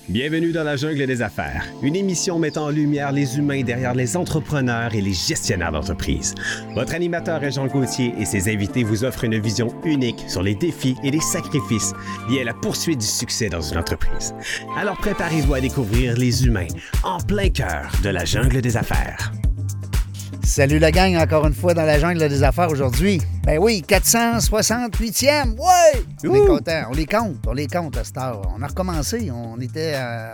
Bienvenue dans la jungle des affaires, une émission mettant en lumière les humains derrière les entrepreneurs et les gestionnaires d'entreprise. Votre animateur est Jean Gauthier et ses invités vous offrent une vision unique sur les défis et les sacrifices liés à la poursuite du succès dans une entreprise. Alors préparez-vous à découvrir les humains en plein cœur de la jungle des affaires. Salut la gang, encore une fois dans la jungle des affaires aujourd'hui. Ben oui, 468e, ouais! On est content, on les compte à cette heure. On a recommencé, on était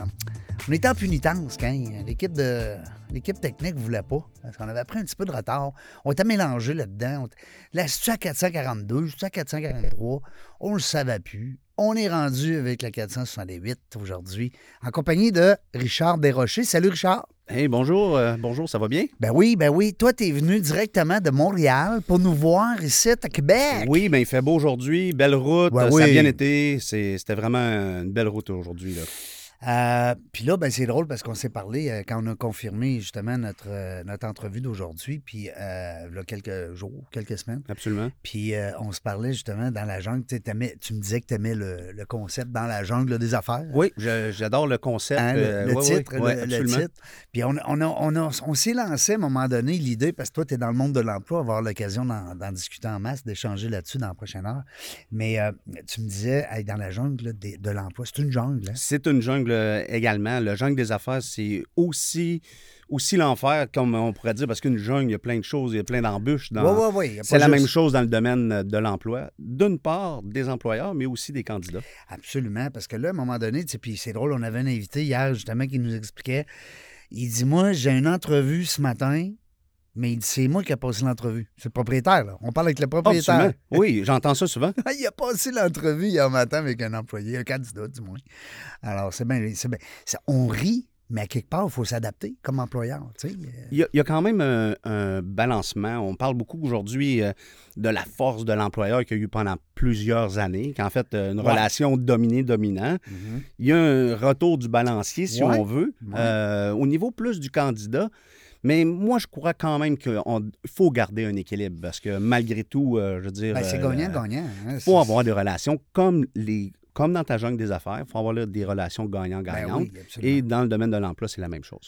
en punitence quand l'équipe technique ne voulait pas, parce qu'on avait pris un petit peu de retard. On était mélangé là-dedans. Là, c'est-tu à 442, c'est-tu à 443? On ne le savait plus. On est rendu avec la 468 aujourd'hui, en compagnie de Richard Desrochers. Salut Richard! Hey, bonjour, ça va bien? Ben oui. Toi, t'es venu directement de Montréal pour nous voir ici à Québec. Oui, ben il fait beau aujourd'hui, belle route, Ouais, ça a oui. bien été. C'était vraiment une belle route aujourd'hui, là. Puis là, ben, c'est drôle parce qu'on s'est parlé quand on a confirmé justement notre entrevue d'aujourd'hui, puis là, quelques jours, quelques semaines. Absolument. Puis on se parlait justement dans la jungle. Tu me disais que tu aimais le concept dans la jungle des affaires. Oui, j'adore le concept. Hein, le titre, absolument. le titre. Puis on s'est lancé à un moment donné l'idée, parce que toi, tu es dans le monde de l'emploi, avoir l'occasion d'en discuter en masse, d'échanger là-dessus dans la prochaine heure. Mais tu me disais, hey, dans la jungle de l'emploi, c'est une jungle. Hein? C'est une jungle également. Le jungle des affaires, c'est aussi l'enfer, comme on pourrait dire, parce qu'une jungle, il y a plein de choses, il y a plein d'embûches. Oui. C'est la même chose dans le domaine de l'emploi. D'une part, des employeurs, mais aussi des candidats. Absolument, parce que là, à un moment donné, puis c'est drôle, on avait un invité hier, justement, qui nous expliquait. Il dit, moi, j'ai une entrevue ce matin, mais il dit, c'est moi qui ai passé l'entrevue. C'est le propriétaire, là. On parle avec le propriétaire. Absolument. Oui, j'entends ça souvent. Il a passé l'entrevue hier matin avec un employé, un candidat, du moins. Alors, c'est bien. On rit, mais à quelque part, il faut s'adapter comme employeur. Tu sais. Il y a quand même un balancement. On parle beaucoup aujourd'hui de la force de l'employeur qu'il y a eu pendant plusieurs années, qu'en fait, une relation dominé-dominant. Mm-hmm. Il y a un retour du balancier, si on veut, Ouais. au niveau plus du candidat. Mais moi, je crois quand même qu'il faut garder un équilibre parce que malgré tout, je veux dire... Ben, c'est gagnant-gagnant. Il faut avoir des relations comme dans ta jungle des affaires. Il faut avoir là, des relations gagnant-gagnantes. Ben oui, absolument. Et dans le domaine de l'emploi, c'est la même chose.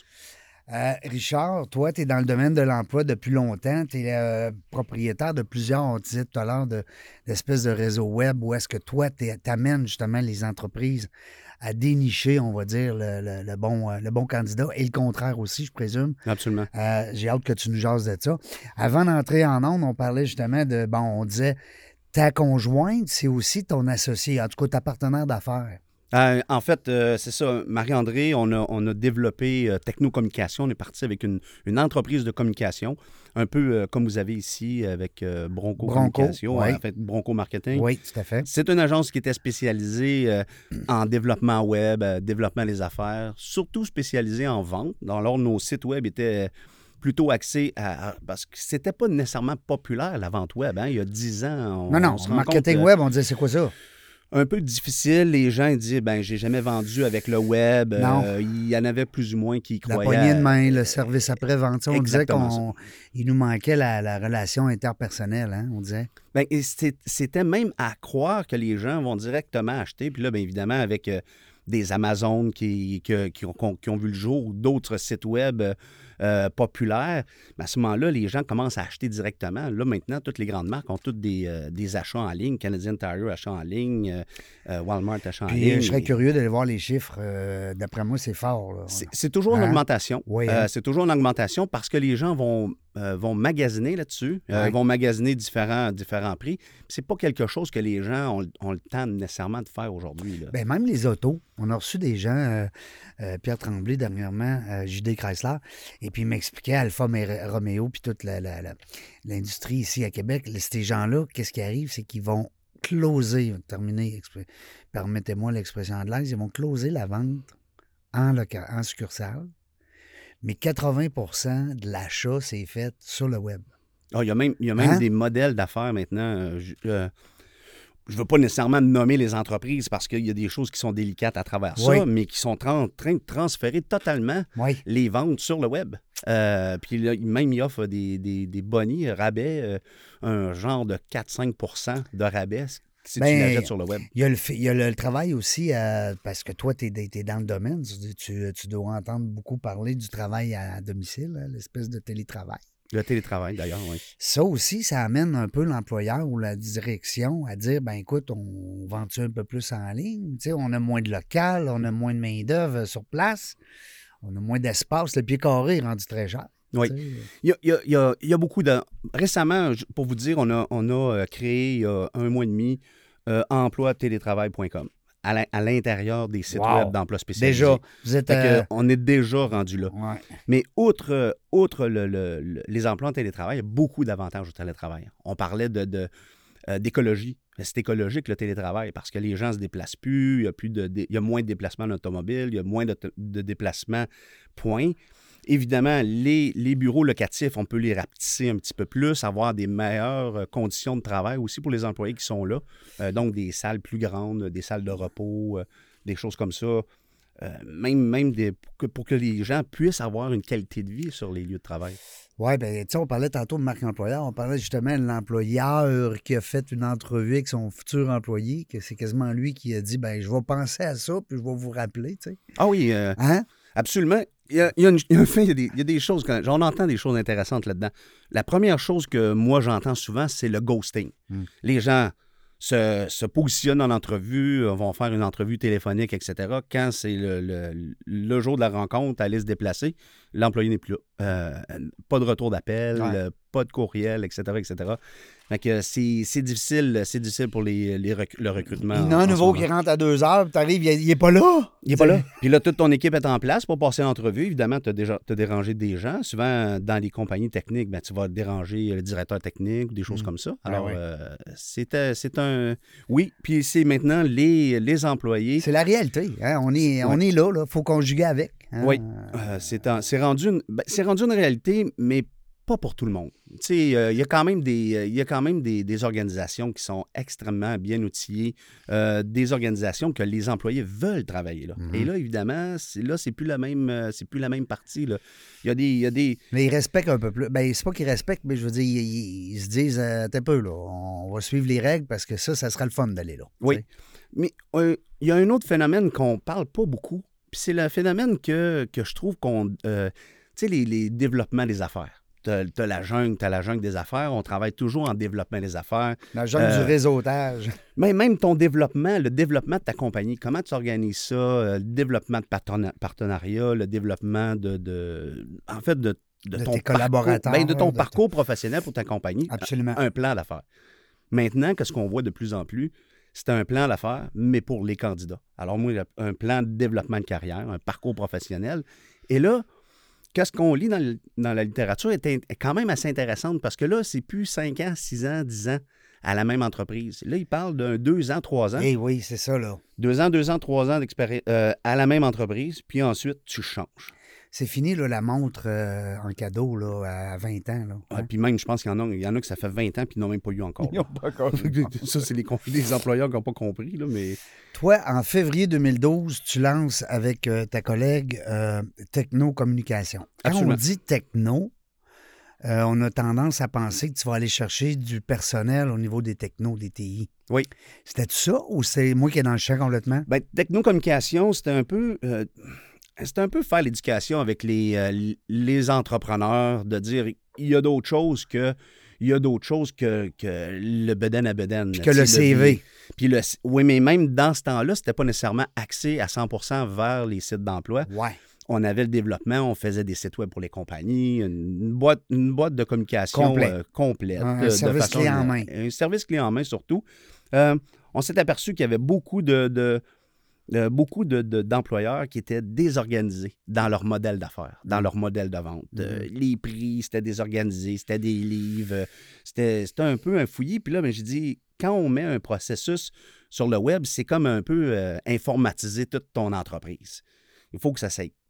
Richard, toi, tu es dans le domaine de l'emploi depuis longtemps. Tu es propriétaire de plusieurs, on disait tout à l'heure, d'espèces de réseaux web où est-ce que toi, tu amènes justement les entreprises à dénicher, on va dire, le bon candidat et le contraire aussi, je présume. Absolument. J'ai hâte que tu nous jases de ça. Avant d'entrer en ondes, on parlait justement on disait, ta conjointe, c'est aussi ton associé, en tout cas ta partenaire d'affaires. En fait, c'est ça. Marie-André, on a développé Technocommunication. On est parti avec une entreprise de communication, un peu comme vous avez ici avec Bronco Communication, oui. en fait, Bronco Marketing. Oui, tout à fait. C'est une agence qui était spécialisée en développement web, développement des affaires, surtout spécialisée en vente. Alors, nos sites web étaient plutôt axés parce que c'était pas nécessairement populaire, la vente web. Hein? Il y a 10 ans, Non, on se le rend marketing compte, web, on disait, c'est quoi ça? un peu difficile. Les gens ils disent, j'ai jamais vendu avec le web. Non. Il y en avait plus ou moins qui y La croyaient. poignée de main, le service après-vente. On disait Exactement qu'il nous manquait la relation interpersonnelle, hein, on disait. Et c'était même à croire que les gens vont directement acheter. Puis là, bien évidemment, avec des Amazones qui ont vu le jour ou d'autres sites web populaires, à ce moment-là, les gens commencent à acheter directement. Là, maintenant, toutes les grandes marques ont toutes des achats en ligne. Canadian Tire, achats en ligne. Walmart, achats en ligne. Je serais curieux d'aller voir les chiffres. D'après moi, c'est fort. Là. C'est toujours une augmentation. Oui, hein? C'est toujours une augmentation parce que les gens vont magasiner là-dessus, vont magasiner différents prix. C'est pas quelque chose que les gens ont le temps nécessairement de faire aujourd'hui. Bien, même les autos. On a reçu des gens, Pierre Tremblay dernièrement, JD Chrysler, et puis il m'expliquait Alfa Romeo puis toute l'industrie ici à Québec. Ces gens-là, qu'est-ce qui arrive? C'est qu'ils vont closer, permettez-moi l'expression anglaise, ils vont closer la vente en succursale. Mais 80 % de l'achat, c'est fait sur le web. Il y a même des modèles d'affaires maintenant. Je ne veux pas nécessairement nommer les entreprises parce qu'il y a des choses qui sont délicates à travers ça, mais qui sont en train de transférer totalement les ventes sur le web. Puis là, même, il offre des bonnies, rabais, un genre de 4-5 % de rabais, si tu l'achètes sur le web. Il y a le travail aussi, parce que toi, tu es dans le domaine. Tu dois entendre beaucoup parler du travail à domicile, hein, l'espèce de télétravail. Le télétravail, d'ailleurs, oui. Ça aussi, ça amène un peu l'employeur ou la direction à dire, ben écoute, on vend-tu un peu plus en ligne? Tu sais, on a moins de local, on a moins de main-d'œuvre sur place, on a moins d'espace. Le pied carré est rendu très cher. Oui. Il y a beaucoup de... Récemment, pour vous dire, on a créé il y a 1 mois et demi emploi-télétravail.com à l'intérieur des sites web d'emploi spécialisés. Déjà, vous êtes... on est déjà rendu là. Ouais. Mais outre les emplois en télétravail, il y a beaucoup d'avantages au télétravail. On parlait d'écologie. C'est écologique, le télétravail, parce que les gens ne se déplacent plus, il y a moins de déplacements en automobile, il y a moins de déplacements, point. Évidemment, les bureaux locatifs, on peut les rapetisser un petit peu plus, avoir des meilleures conditions de travail aussi pour les employés qui sont là. Donc, des salles plus grandes, des salles de repos, des choses comme ça. Même pour que les gens puissent avoir une qualité de vie sur les lieux de travail. Oui, bien, tu sais, on parlait tantôt de marque employeur. On parlait justement de l'employeur qui a fait une entrevue avec son futur employé, que c'est quasiment lui qui a dit, ben je vais penser à ça, puis je vais vous rappeler, tu sais. Ah oui, Hein? Absolument. Il y a des choses, on entend des choses intéressantes là-dedans. La première chose que moi j'entends souvent, c'est le ghosting. Les gens se positionnent en entrevue, vont faire une entrevue téléphonique, etc. Quand c'est le jour de la rencontre, aller se déplacer, l'employé n'est plus là. Pas de retour d'appel, pas de courriel, etc., etc. Fait que c'est difficile pour le recrutement. Il y en a un nouveau qui rentre à 2 heures, puis t'arrives, il n'est pas là. Il n'est pas là. Puis là, toute ton équipe est en place pour passer l'entrevue. Évidemment, tu as dérangé des gens. Souvent, dans les compagnies techniques, ben, tu vas déranger le directeur technique ou des choses comme ça. Alors, c'est un... Oui, puis c'est maintenant les employés... C'est la réalité. Hein? On est là. Il faut conjuguer avec. Hein? Oui. C'est rendu une réalité, mais pas pour tout le monde. Tu sais, il y a quand même des organisations qui sont extrêmement bien outillées, des organisations que les employés veulent travailler là. Et là, évidemment, c'est plus la même partie. Là. Il y a des... Mais ils respectent un peu plus. Ben, c'est pas qu'ils respectent, mais je veux dire, ils se disent, t'es peu, là, on va suivre les règles parce que ça sera le fun d'aller là. Oui. T'sais. Mais il y a un autre phénomène qu'on parle pas beaucoup, puis c'est le phénomène que je trouve qu'on... tu sais, les développements des affaires. T'as la jungle des affaires. On travaille toujours en développement des affaires. La jungle du réseautage. Mais même ton développement, le développement de ta compagnie, comment tu organises ça? Le développement de partenariat, le développement de ton tes collaborateurs. De ton parcours professionnel pour ta compagnie. Absolument. Un plan d'affaires. Maintenant, qu'est-ce qu'on voit de plus en plus? C'est un plan d'affaires, mais pour les candidats. Alors moi, un plan de développement de carrière, un parcours professionnel. Et là, qu'est-ce qu'on lit dans la littérature est quand même assez intéressante parce que là, c'est plus 5 ans, 6 ans, 10 ans à la même entreprise. Là, il parle d'un 2 ans, 3 ans. Eh oui, c'est ça, là. 2 ans, 3 ans d'expérience à la même entreprise, puis ensuite, tu changes. C'est fini, là, la montre en cadeau là, à 20 ans. Là. Ouais, puis même, je pense qu'il y en a que ça fait 20 ans puis ils n'ont même pas eu encore. Ils n'ont pas encore eu. Ça, c'est les employeurs qui n'ont pas compris, là, mais... Toi, en février 2012, tu lances avec ta collègue Techno-Communication. Quand Absolument. on dit techno, on a tendance à penser que tu vas aller chercher du personnel au niveau des technos, des TI. Oui. C'était ça ou c'est moi qui est dans le champ complètement? Bien, Techno-Communication, c'était un peu faire l'éducation avec les entrepreneurs, de dire il y a d'autres choses que le bedaine à bedaine. Puis que le CV. Oui, mais même dans ce temps-là, c'était pas nécessairement axé à 100% vers les sites d'emploi. Ouais. On avait le développement, on faisait des sites web pour les compagnies, une boîte de communication complète. Un service clé en main. Un service clé en main surtout. On s'est aperçu qu'il y avait beaucoup d'employeurs qui étaient désorganisés dans leur modèle d'affaires, dans leur modèle de vente. Les prix, c'était désorganisé, c'était des livres, c'était un peu un fouillis. Puis là, j'ai dit, quand on met un processus sur le web, c'est comme un peu informatiser toute ton entreprise. Il faut que ça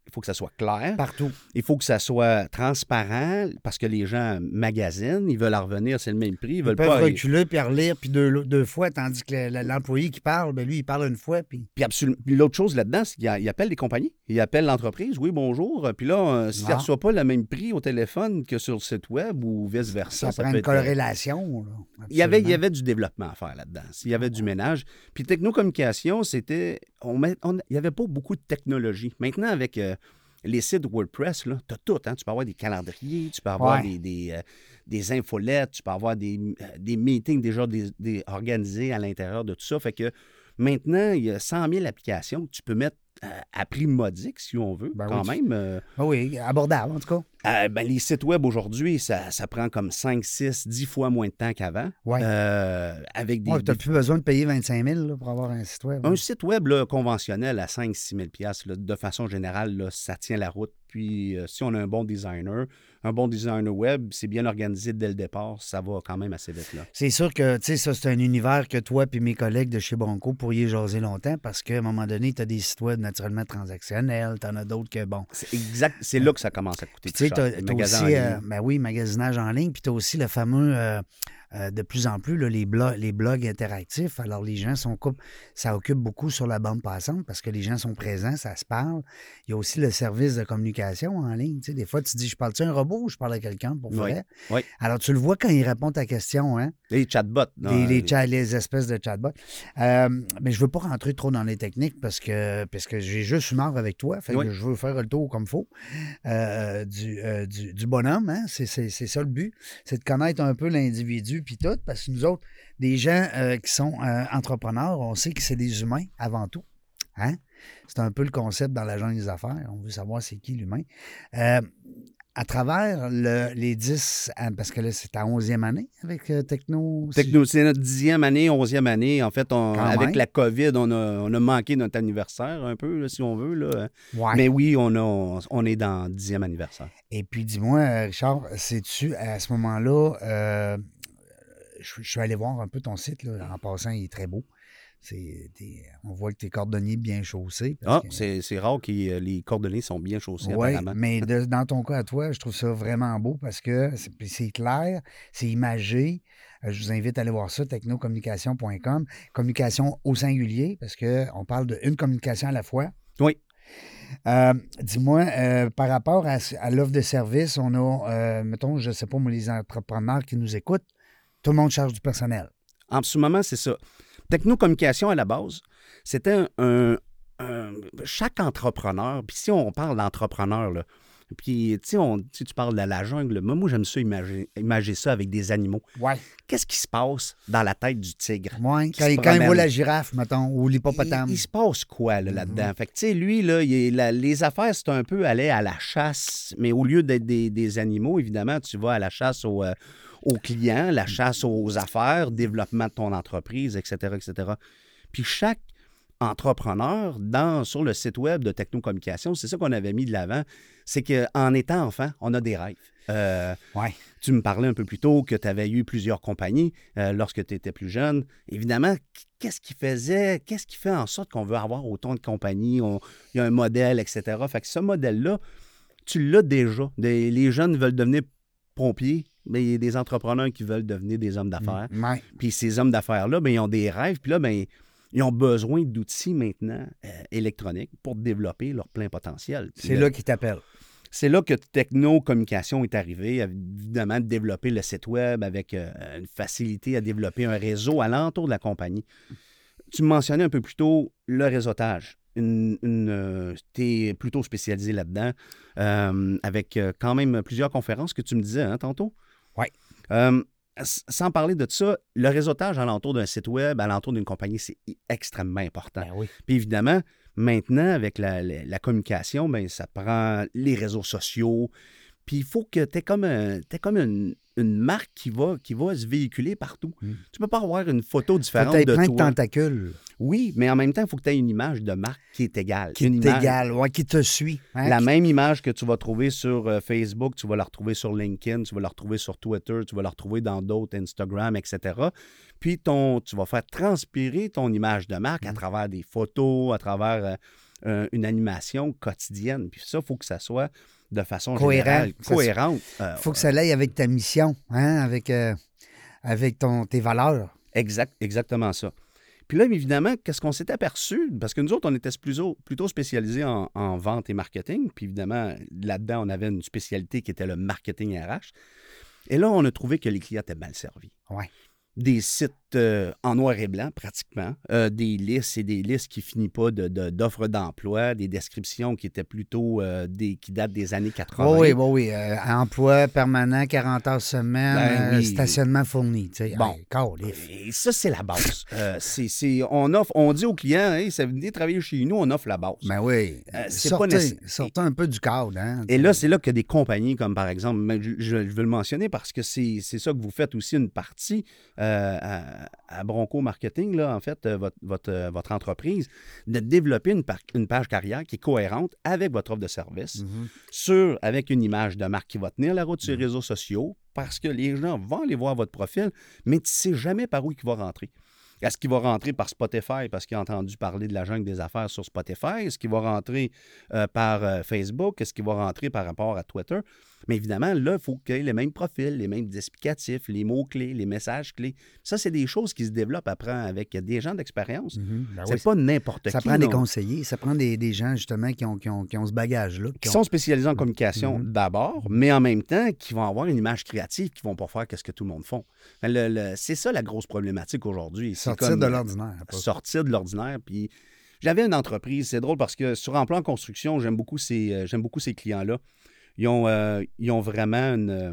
il faut que ça soit clair. Partout. Il faut que ça soit transparent parce que les gens magasinent, ils veulent en revenir, c'est le même prix. Ils veulent peuvent pas. reculer puis relire puis deux fois, tandis que l'employé qui parle, ben lui, il parle une fois. Puis Puis l'autre chose là-dedans, c'est qu'il appelle des compagnies. Il appelle l'entreprise, oui, bonjour. Puis là, s'il ne reçoit pas le même prix au téléphone que sur le site web ou vice-versa. Ça prend une corrélation. Là, il y avait du développement à faire là-dedans. Il y avait du ménage. Puis technocommunication, c'était... Il n'y avait pas beaucoup de technologie. Maintenant, avec les sites WordPress, tu as tout. Hein? Tu peux avoir des calendriers, tu peux avoir des infolettes, tu peux avoir des meetings déjà organisés à l'intérieur de tout ça. Fait que maintenant, il y a 100 000 applications que tu peux mettre à prix modique, si on veut, quand même. Oui, abordable, en tout cas. Les sites web aujourd'hui, ça prend comme 5, 6, 10 fois moins de temps qu'avant. Oui. Avec tu n'as plus besoin de payer 25 000 là, pour avoir un site web. Un site web là, conventionnel à 5-6 000 là, de façon générale, là, ça tient la route. Puis, si on a un bon designer web, c'est bien organisé dès le départ, ça va quand même assez vite. Là. C'est sûr que, tu sais, ça, c'est un univers que toi et mes collègues de chez Bronco pourriez jaser longtemps parce qu'à un moment donné, tu as des sites web naturellement transactionnels, tu en as d'autres que, bon... C'est exact, c'est là que ça commence à coûter plus cher. Tu as aussi, magasinage en ligne, puis tu as aussi le fameux... de plus en plus, là, les blogs interactifs. Alors, les gens ça occupe beaucoup sur la bande passante parce que les gens sont présents, ça se parle. Il y a aussi le service de communication en ligne. Tu sais, des fois, tu dis, je parle-tu à un robot ou je parle à quelqu'un pour vrai? Oui. Alors, tu le vois quand il répond à ta question. Hein? Les chatbots. Les espèces de chatbots. Mais je ne veux pas rentrer trop dans les techniques parce que j'ai juste une heure avec toi. Fait que je veux faire le tour comme il faut du bonhomme. Hein? C'est ça le but. C'est de connaître un peu l'individu puis tout, parce que nous autres, des gens qui sont entrepreneurs, on sait que c'est des humains avant tout. Hein? C'est un peu le concept dans la jungle des affaires. On veut savoir c'est qui l'humain. À travers les 10, parce que là, c'est ta 11e année avec Techno. Techno, c'est notre 10e année, 11e année. En fait, avec la COVID, on a manqué notre anniversaire un peu, là, si on veut. Là. Ouais. Mais oui, on est dans le 10e anniversaire. Et puis, dis-moi, Richard, sais-tu, à ce moment-là, je suis allé voir un peu ton site. Là. En passant, il est très beau. On voit que tes cordonniers bien chaussés. C'est rare que les cordonniers sont bien chaussés, apparemment. Mais dans ton cas à toi, je trouve ça vraiment beau parce que c'est clair, c'est imagé. Je vous invite à aller voir ça, technocommunication.com. Communication au singulier, parce qu'on parle d'une communication à la fois. Oui. Dis-moi, par rapport à l'offre de service, on a, mettons, je ne sais pas, moi, les entrepreneurs qui nous écoutent, tout le monde charge du personnel. En ce moment, c'est ça. Technocommunication, à la base, c'était chaque entrepreneur, puis si on parle d'entrepreneur, là, puis tu parles de la jungle, moi j'aime ça imaginer ça avec des animaux. Ouais. Qu'est-ce qui se passe dans la tête du tigre? Ouais. Quand il voit la girafe, mettons, ou l'hippopotame. Il se passe quoi là-dedans? Fait que tu sais, lui, là, les affaires, c'est un peu aller à la chasse, mais au lieu d'être des animaux, évidemment, tu vas à la chasse aux clients, la chasse aux affaires, développement de ton entreprise, etc., etc. Puis chaque entrepreneur, sur le site web de Technocommunication, c'est ça qu'on avait mis de l'avant, c'est qu'en étant enfant, on a des rêves. Tu me parlais un peu plus tôt que tu avais eu plusieurs compagnies lorsque tu étais plus jeune. Évidemment, qu'est-ce qui fait en sorte qu'on veut avoir autant de compagnies? Il y a un modèle, etc. Fait que ce modèle-là, tu l'as déjà. Les jeunes veulent devenir pompiers, mais il y a des entrepreneurs qui veulent devenir des hommes d'affaires. Puis ces hommes d'affaires-là, ils ont des rêves. Puis là, ils ont besoin d'outils maintenant électroniques pour développer leur plein potentiel. C'est là qu'ils t'appellent. C'est là que Technocommunication est arrivé, évidemment, de développer le site web avec une facilité à développer un réseau alentour de la compagnie. Tu me mentionnais un peu plus tôt le réseautage. Tu es plutôt spécialisé là-dedans, avec quand même plusieurs conférences que tu me disais tantôt. Oui. Sans parler de ça, le réseautage alentour d'un site web, alentour d'une compagnie, c'est extrêmement important. Ben oui. Puis évidemment, maintenant, avec la communication, ça prend les réseaux sociaux. Puis il faut que tu aies comme une marque qui va se véhiculer partout. Tu peux pas avoir une photo différente de toi. Plein de tentacules. Oui, mais en même temps, il faut que tu aies une image de marque qui est égale. Qui te suit. Hein? La même image que tu vas trouver sur Facebook, tu vas la retrouver sur LinkedIn, tu vas la retrouver sur Twitter, tu vas la retrouver dans d'autres, Instagram, etc. Puis tu vas faire transpirer ton image de marque à travers des photos, à travers une animation quotidienne. Puis ça, il faut que ça soit de façon Cohérent. générale, cohérente. Il faut que ça aille avec ta mission, hein, avec tes valeurs. Exactement ça. Puis là, évidemment, qu'est-ce qu'on s'est aperçu? Parce que nous autres, on était plutôt spécialisés en vente et marketing. Puis évidemment, là-dedans, on avait une spécialité qui était le marketing RH. Et là, on a trouvé que les clients étaient mal servis. Ouais. Des sites en noir et blanc, pratiquement. Des listes et des listes qui finissent pas d'offres d'emploi, des descriptions qui étaient plutôt qui datent des années 80. Oui. Emploi permanent, 40 heures semaine, Oui. Stationnement fourni. Bon. Et ça, c'est la base. On dit aux clients, hey, ça venez travailler chez nous, on offre la base. Ben oui. Sortez un peu du cadre. Hein, et là, c'est là que des compagnies comme, par exemple, je veux le mentionner parce que c'est ça que vous faites aussi une partie à Bronco Marketing, là, en fait, votre entreprise, de développer une page carrière qui est cohérente avec votre offre de service, avec une image de marque qui va tenir la route sur les réseaux sociaux, parce que les gens vont aller voir votre profil, mais tu ne sais jamais par où il va rentrer. Est-ce qu'il va rentrer par Spotify parce qu'il a entendu parler de la jungle des affaires sur Spotify? Est-ce qu'il va rentrer par Facebook? Est-ce qu'il va rentrer par rapport à Twitter? Mais évidemment, là, il faut qu'il y ait les mêmes profils, les mêmes explicatifs, les mots-clés, les messages clés. Ça, c'est des choses qui se développent après avec des gens d'expérience. C'est pas n'importe qui. Ça prend des conseillers, ça prend des gens, justement, qui ont ce bagage-là. Qui sont spécialisés en communication d'abord, mais en même temps, qui vont avoir une image créative, qui vont pas faire ce que tout le monde fait. C'est ça la grosse problématique aujourd'hui. Sortir de l'ordinaire. Sortir de l'ordinaire. Puis j'avais une entreprise, c'est drôle parce que sur Emploi en construction, j'aime beaucoup ces clients-là. Ils ont vraiment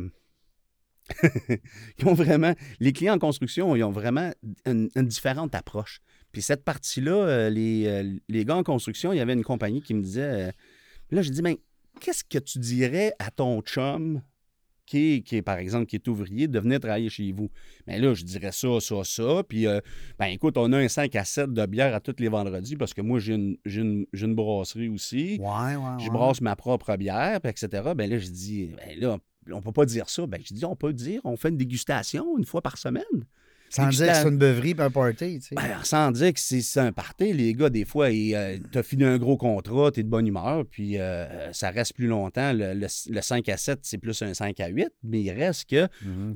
les clients en construction, ils ont vraiment une différente approche. Puis cette partie-là, les gars en construction, il y avait une compagnie qui me disait, là, j'ai dit, ben, qu'est-ce que tu dirais à ton chum qui est, par exemple, qui est ouvrier, de venir travailler chez vous? Bien là, je dirais ça. Puis, ben écoute, on a un 5 à 7 de bière à tous les vendredis parce que moi, j'ai une brasserie aussi. Je brasse ma propre bière, puis etc. Bien là, je dis, ben là, on peut pas dire ça. Bien, je dis, on peut dire, on fait une dégustation une fois par semaine. Sans dire que c'est une beuverie et un party, tu sais. Ben, sans dire que c'est un party. Les gars, des fois, t'as fini un gros contrat, t'es de bonne humeur, puis ça reste plus longtemps. Le 5 à 7, c'est plus un 5 à 8, mais il reste que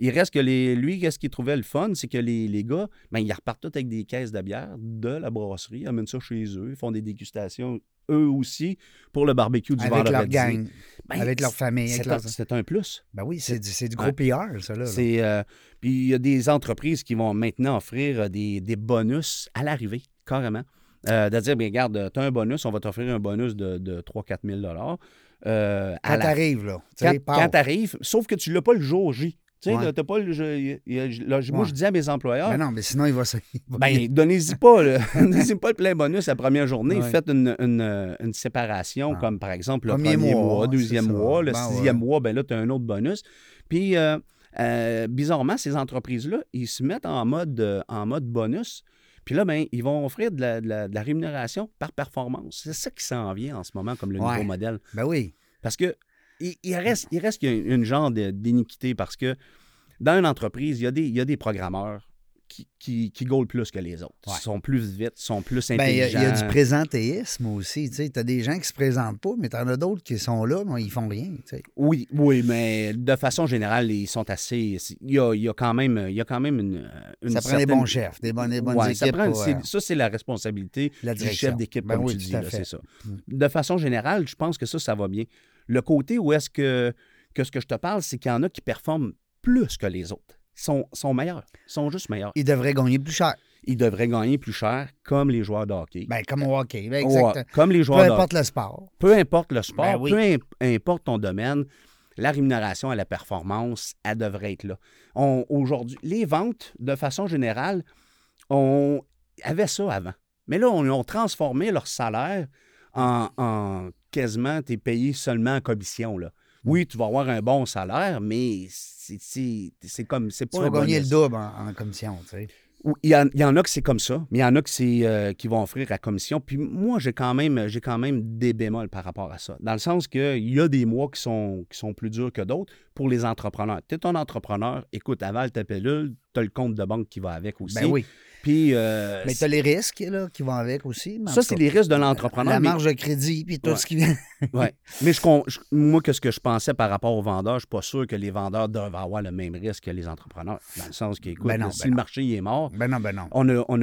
lui, qu'est-ce qu'il trouvait le fun, c'est que les gars, ben, ils repartent tous avec des caisses de bière de la brasserie, amènent ça chez eux, ils font des dégustations eux aussi pour le barbecue du vendredi. Avec leur gang, avec leur famille. C'est un plus. Ben oui, c'est du gros PR, ça, là. Puis il y a des entreprises qui vont maintenant offrir des bonus à l'arrivée, carrément. De dire, bien, regarde, tu as un bonus, on va t'offrir un bonus de 3 000 $. Quand t'arrives, là. Quand t'arrives, sauf que tu ne l'as pas le jour J. Tu sais, t'as pas moi, je dis à mes employeurs... Mais non, mais sinon, il va donnez-y pas, le plein bonus la première journée. Faites une séparation, comme par exemple le premier mois, deuxième mois, le sixième mois, ben là, tu as un autre bonus. Puis, bizarrement, ces entreprises-là, ils se mettent en mode bonus. Puis là, ben, ils vont offrir de la rémunération par performance. C'est ça qui s'en vient en ce moment comme le nouveau modèle. Ben oui. Parce que il reste qu'il y a une genre d'iniquité parce que dans une entreprise, il y a des programmeurs qui gaulent plus que les autres. Ils sont plus vite, sont plus intelligents. Il y a du présentéisme aussi. Tu as des gens qui se présentent pas, mais tu en as d'autres qui sont là, mais ils font rien. T'sais. Oui, mais de façon générale, ils sont assez... Il y a quand même une ça prend des bons chefs, des bonnes équipes. Ça, c'est la responsabilité du chef d'équipe, comme tu dis. Là, c'est ça. De façon générale, je pense que ça va bien. Le côté où est-ce que ce que je te parle, c'est qu'il y en a qui performent plus que les autres. Ils sont meilleurs. Ils sont juste meilleurs. Ils devraient gagner plus cher. Ils devraient gagner plus cher, comme les joueurs de hockey. Bien, comme au hockey. Ben, exact. Comme les joueurs de hockey. Peu importe le sport. Peu importe le sport, peu importe ton domaine, la rémunération à la performance, elle devrait être là. Aujourd'hui, les ventes, de façon générale, on avait ça avant. Mais là, on a transformé leur salaire en quasiment, tu es payé seulement en commission, là. Oui, tu vas avoir un bon salaire, mais c'est comme... c'est pas tu vas gagner le double en commission, tu sais. Il y en a que c'est comme ça, mais il y en a qui vont offrir la commission. Puis moi, j'ai quand même des bémols par rapport à ça. Dans le sens qu'il y a des mois qui sont plus durs que d'autres pour les entrepreneurs. Tu es un entrepreneur, écoute, avale ta pilule, tu as le compte de banque qui va avec aussi. Ben oui. Puis, Mais tu as les risques là, qui vont avec aussi. Ça, c'est les risques de l'entrepreneur. La marge de crédit, puis tout ce qui vient. Oui. Mais moi, ce que je pensais par rapport aux vendeurs, je ne suis pas sûr que les vendeurs doivent avoir le même risque que les entrepreneurs. Dans le sens qu'écoute, si le marché il est mort, non. On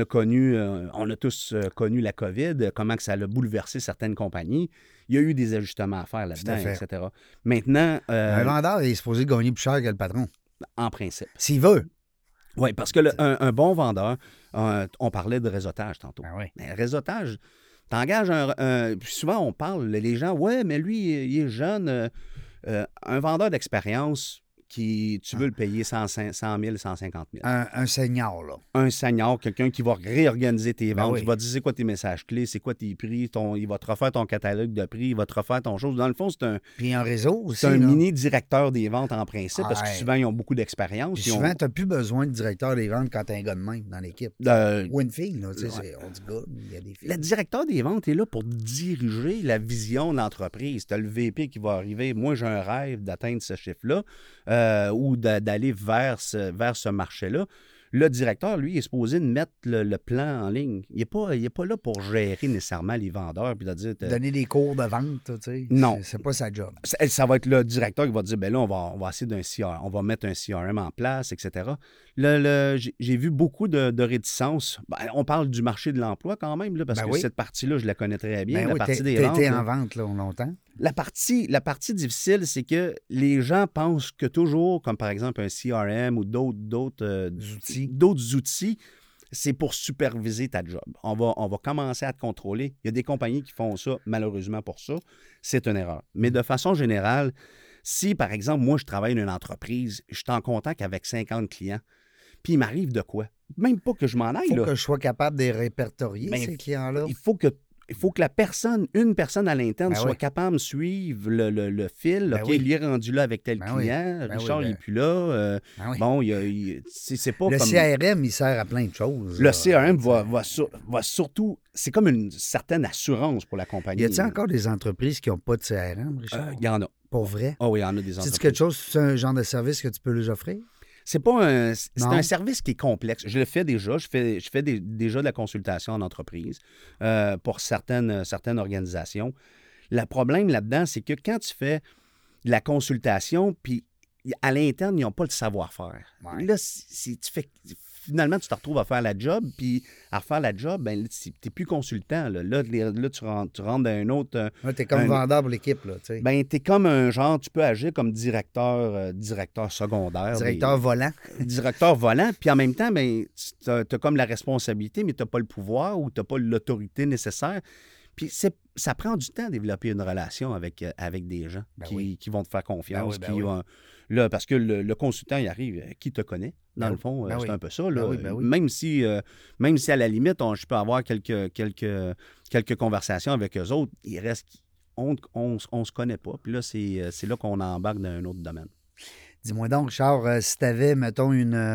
a tous connu la COVID, comment que ça a bouleversé certaines compagnies. Il y a eu des ajustements à faire là-dedans, etc. Maintenant... un vendeur est supposé gagner plus cher que le patron. En principe. S'il veut. Oui, parce que un bon vendeur, on parlait de réseautage tantôt. Ah oui. Mais réseautage, t'engages puis souvent, on parle, les gens, ouais, mais lui, il est jeune. Un vendeur d'expérience, tu veux le payer 100 000, 150 000. Un senior, là. Un senior, quelqu'un qui va réorganiser tes ventes, oui. qui va te dire c'est quoi tes messages clés, c'est quoi tes prix, il va te refaire ton catalogue de prix, il va te refaire ton chose. Dans le fond, Puis un réseau aussi. C'est un là. mini-directeur des ventes en principe, parce que souvent, ils ont beaucoup d'expérience. Puis souvent, tu n'as plus besoin de directeur des ventes quand tu as un gars de même dans l'équipe. Ou une fille, là, tu sais, on dit gars, il y a des filles. Le directeur des ventes est là pour diriger la vision de l'entreprise. Tu as le VP qui va arriver. Moi, j'ai un rêve d'atteindre ce chiffre-là ou d'aller vers ce marché-là. Le directeur, lui, est supposé de mettre le plan en ligne. Il n'est pas là pour gérer nécessairement les vendeurs puis de dire... Donner des cours de vente, tu sais. Non. C'est pas sa job. Ça va être le directeur qui va dire, ben là, on va essayer on va mettre un CRM en place, etc. J'ai vu beaucoup de réticences. Ben, on parle du marché de l'emploi quand même, là, parce que cette partie-là, je la connais très bien. La partie des ventes. Tu été en vente là, longtemps. La partie difficile, c'est que les gens pensent que toujours, comme par exemple un CRM ou d'autres outils, c'est pour superviser ta job. On va commencer à te contrôler. Il y a des compagnies qui font ça, malheureusement pour ça. C'est une erreur. Mais de façon générale, si, par exemple, moi, je travaille dans une entreprise, je suis en contact avec 50 clients, puis il m'arrive de quoi? Même pas que je m'en aille. Il faut que je sois capable de les répertorier, ces clients-là. Il faut que une personne à l'interne soit capable de suivre le fil. OK, il est rendu là avec tel client. Richard, il n'est plus là. Bon, c'est pas le comme... CRM, il sert à plein de choses. Le CRM va surtout... C'est comme une certaine assurance pour la compagnie. Y a-t-il encore des entreprises qui n'ont pas de CRM, Richard? Il y en a. Pour vrai? Ah oui, il y en a des entreprises. C'est quelque chose, c'est un genre de service que tu peux leur offrir? C'est un service qui est complexe. Je le fais déjà. Je fais déjà de la consultation en entreprise pour certaines organisations. Le problème là-dedans, c'est que quand tu fais de la consultation, puis à l'interne, ils n'ont pas le savoir-faire. Ouais. Là, finalement, tu te retrouves à faire la job, puis à refaire la job, ben tu n'es plus consultant. Là, tu rentres dans un autre... tu es comme vendeur pour l'équipe, là, tu sais. Ben, tu es comme un genre, tu peux agir comme directeur secondaire. Directeur volant. Directeur volant, puis en même temps, ben, tu as comme la responsabilité, mais tu n'as pas le pouvoir ou tu n'as pas l'autorité nécessaire. Puis ça prend du temps à développer une relation avec des gens qui vont te faire confiance. Là, parce que le consultant, il arrive, qui te connaît, dans le fond, c'est un peu ça. Là. Même si à la limite, je peux avoir quelques conversations avec eux autres, il reste on se connaît pas. Puis là, c'est là qu'on embarque dans un autre domaine. Dis-moi donc, Richard, si tu avais, mettons,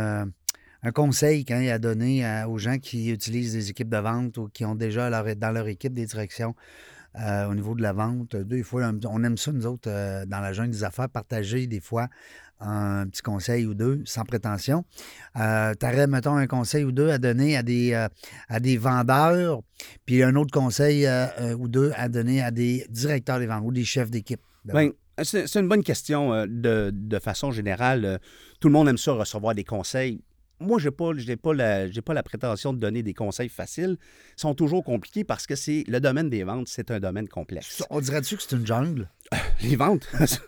un conseil à donner aux gens qui utilisent des équipes de vente ou qui ont déjà dans leur équipe des directions au niveau de la vente, des fois, on aime ça, nous autres, dans la jungle des affaires, partager des fois un petit conseil ou deux, sans prétention. Tu aurais, mettons, un conseil ou deux à donner à des vendeurs, puis un autre conseil ou deux à donner à des directeurs des ventes ou des chefs d'équipe. Bien, c'est une bonne question. De façon générale, tout le monde aime ça, recevoir des conseils. Moi, je n'ai pas la prétention de donner des conseils faciles. Ils sont toujours compliqués parce que le domaine des ventes, c'est un domaine complexe. On dirait-tu que c'est une jungle? Les ventes?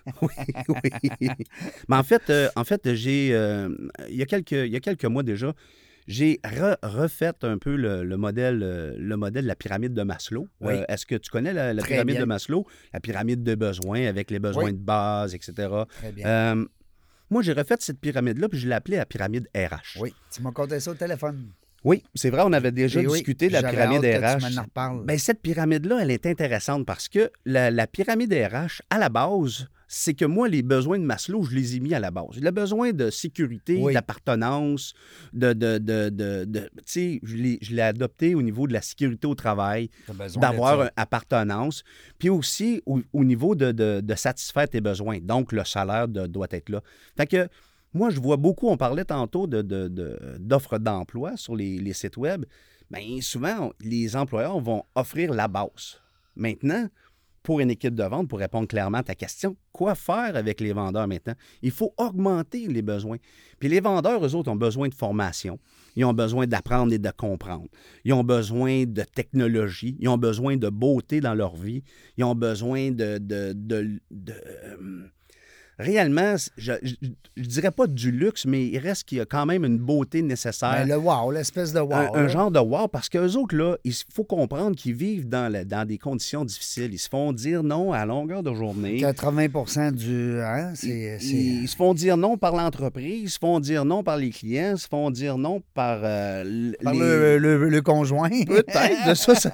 oui. Mais en fait, il y a quelques mois déjà, j'ai refait un peu le modèle de la pyramide de Maslow. Oui. Est-ce que tu connais la pyramide de Maslow? La pyramide de besoins avec les besoins de base, etc. Très bien. Moi, j'ai refait cette pyramide-là, puis je l'ai appelée la pyramide RH. Oui, tu m'as conté ça au téléphone. Oui, c'est vrai, on avait déjà discuté de la pyramide RH. Que tu m'en reparles. Bien, cette pyramide-là, elle est intéressante parce que la pyramide RH, à la base, c'est que moi, les besoins de Maslow, je les ai mis à la base. Le besoin de sécurité, d'appartenance, tu sais, je l'ai adopté au niveau de la sécurité au travail, d'avoir une appartenance, puis aussi au niveau de satisfaire tes besoins. Donc, le salaire doit être là. Fait que Moi, je vois beaucoup, on parlait tantôt d'offres d'emploi sur les sites web. Bien, souvent, les employeurs vont offrir la base. Maintenant, pour une équipe de vente, pour répondre clairement à ta question, quoi faire avec les vendeurs maintenant? Il faut augmenter les besoins. Puis les vendeurs, eux autres, ont besoin de formation. Ils ont besoin d'apprendre et de comprendre. Ils ont besoin de technologie. Ils ont besoin de beauté dans leur vie. Ils ont besoin réellement, je dirais pas du luxe, mais il reste qu'il y a quand même une beauté nécessaire. Ben, le wow, l'espèce de wow. Un genre de wow, parce qu'eux autres, là, il faut comprendre qu'ils vivent dans des conditions difficiles. Ils se font dire non à longueur de journée. 80 du... Hein, Ils se font dire non par l'entreprise, ils se font dire non par les clients, ils se font dire non par, le conjoint. Peut-être, de ça.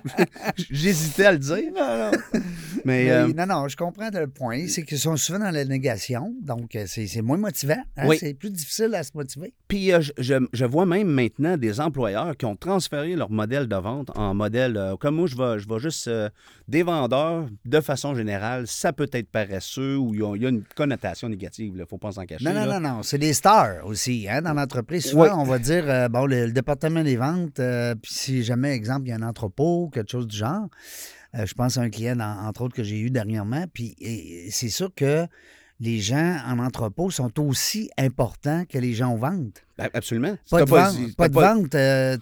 J'hésitais à le dire. Non. Mais, non, je comprends le point. C'est qu'ils sont souvent dans la négation, donc c'est moins motivant. Hein? Oui. C'est plus difficile à se motiver. Puis je vois même maintenant des employeurs qui ont transféré leur modèle de vente en modèle, comme moi, je vais juste des vendeurs, de façon générale, ça peut être paresseux ou il y a une connotation négative, il ne faut pas s'en cacher. Non, c'est des stars aussi, hein, dans l'entreprise. Souvent, Oui. on va dire, le département des ventes, puis si jamais, exemple, il y a un entrepôt, quelque chose du genre, je pense à un client, entre autres, que j'ai eu dernièrement, puis c'est sûr que les gens en entrepôt sont aussi importants que les gens aux ventes. Absolument. Pas de vente,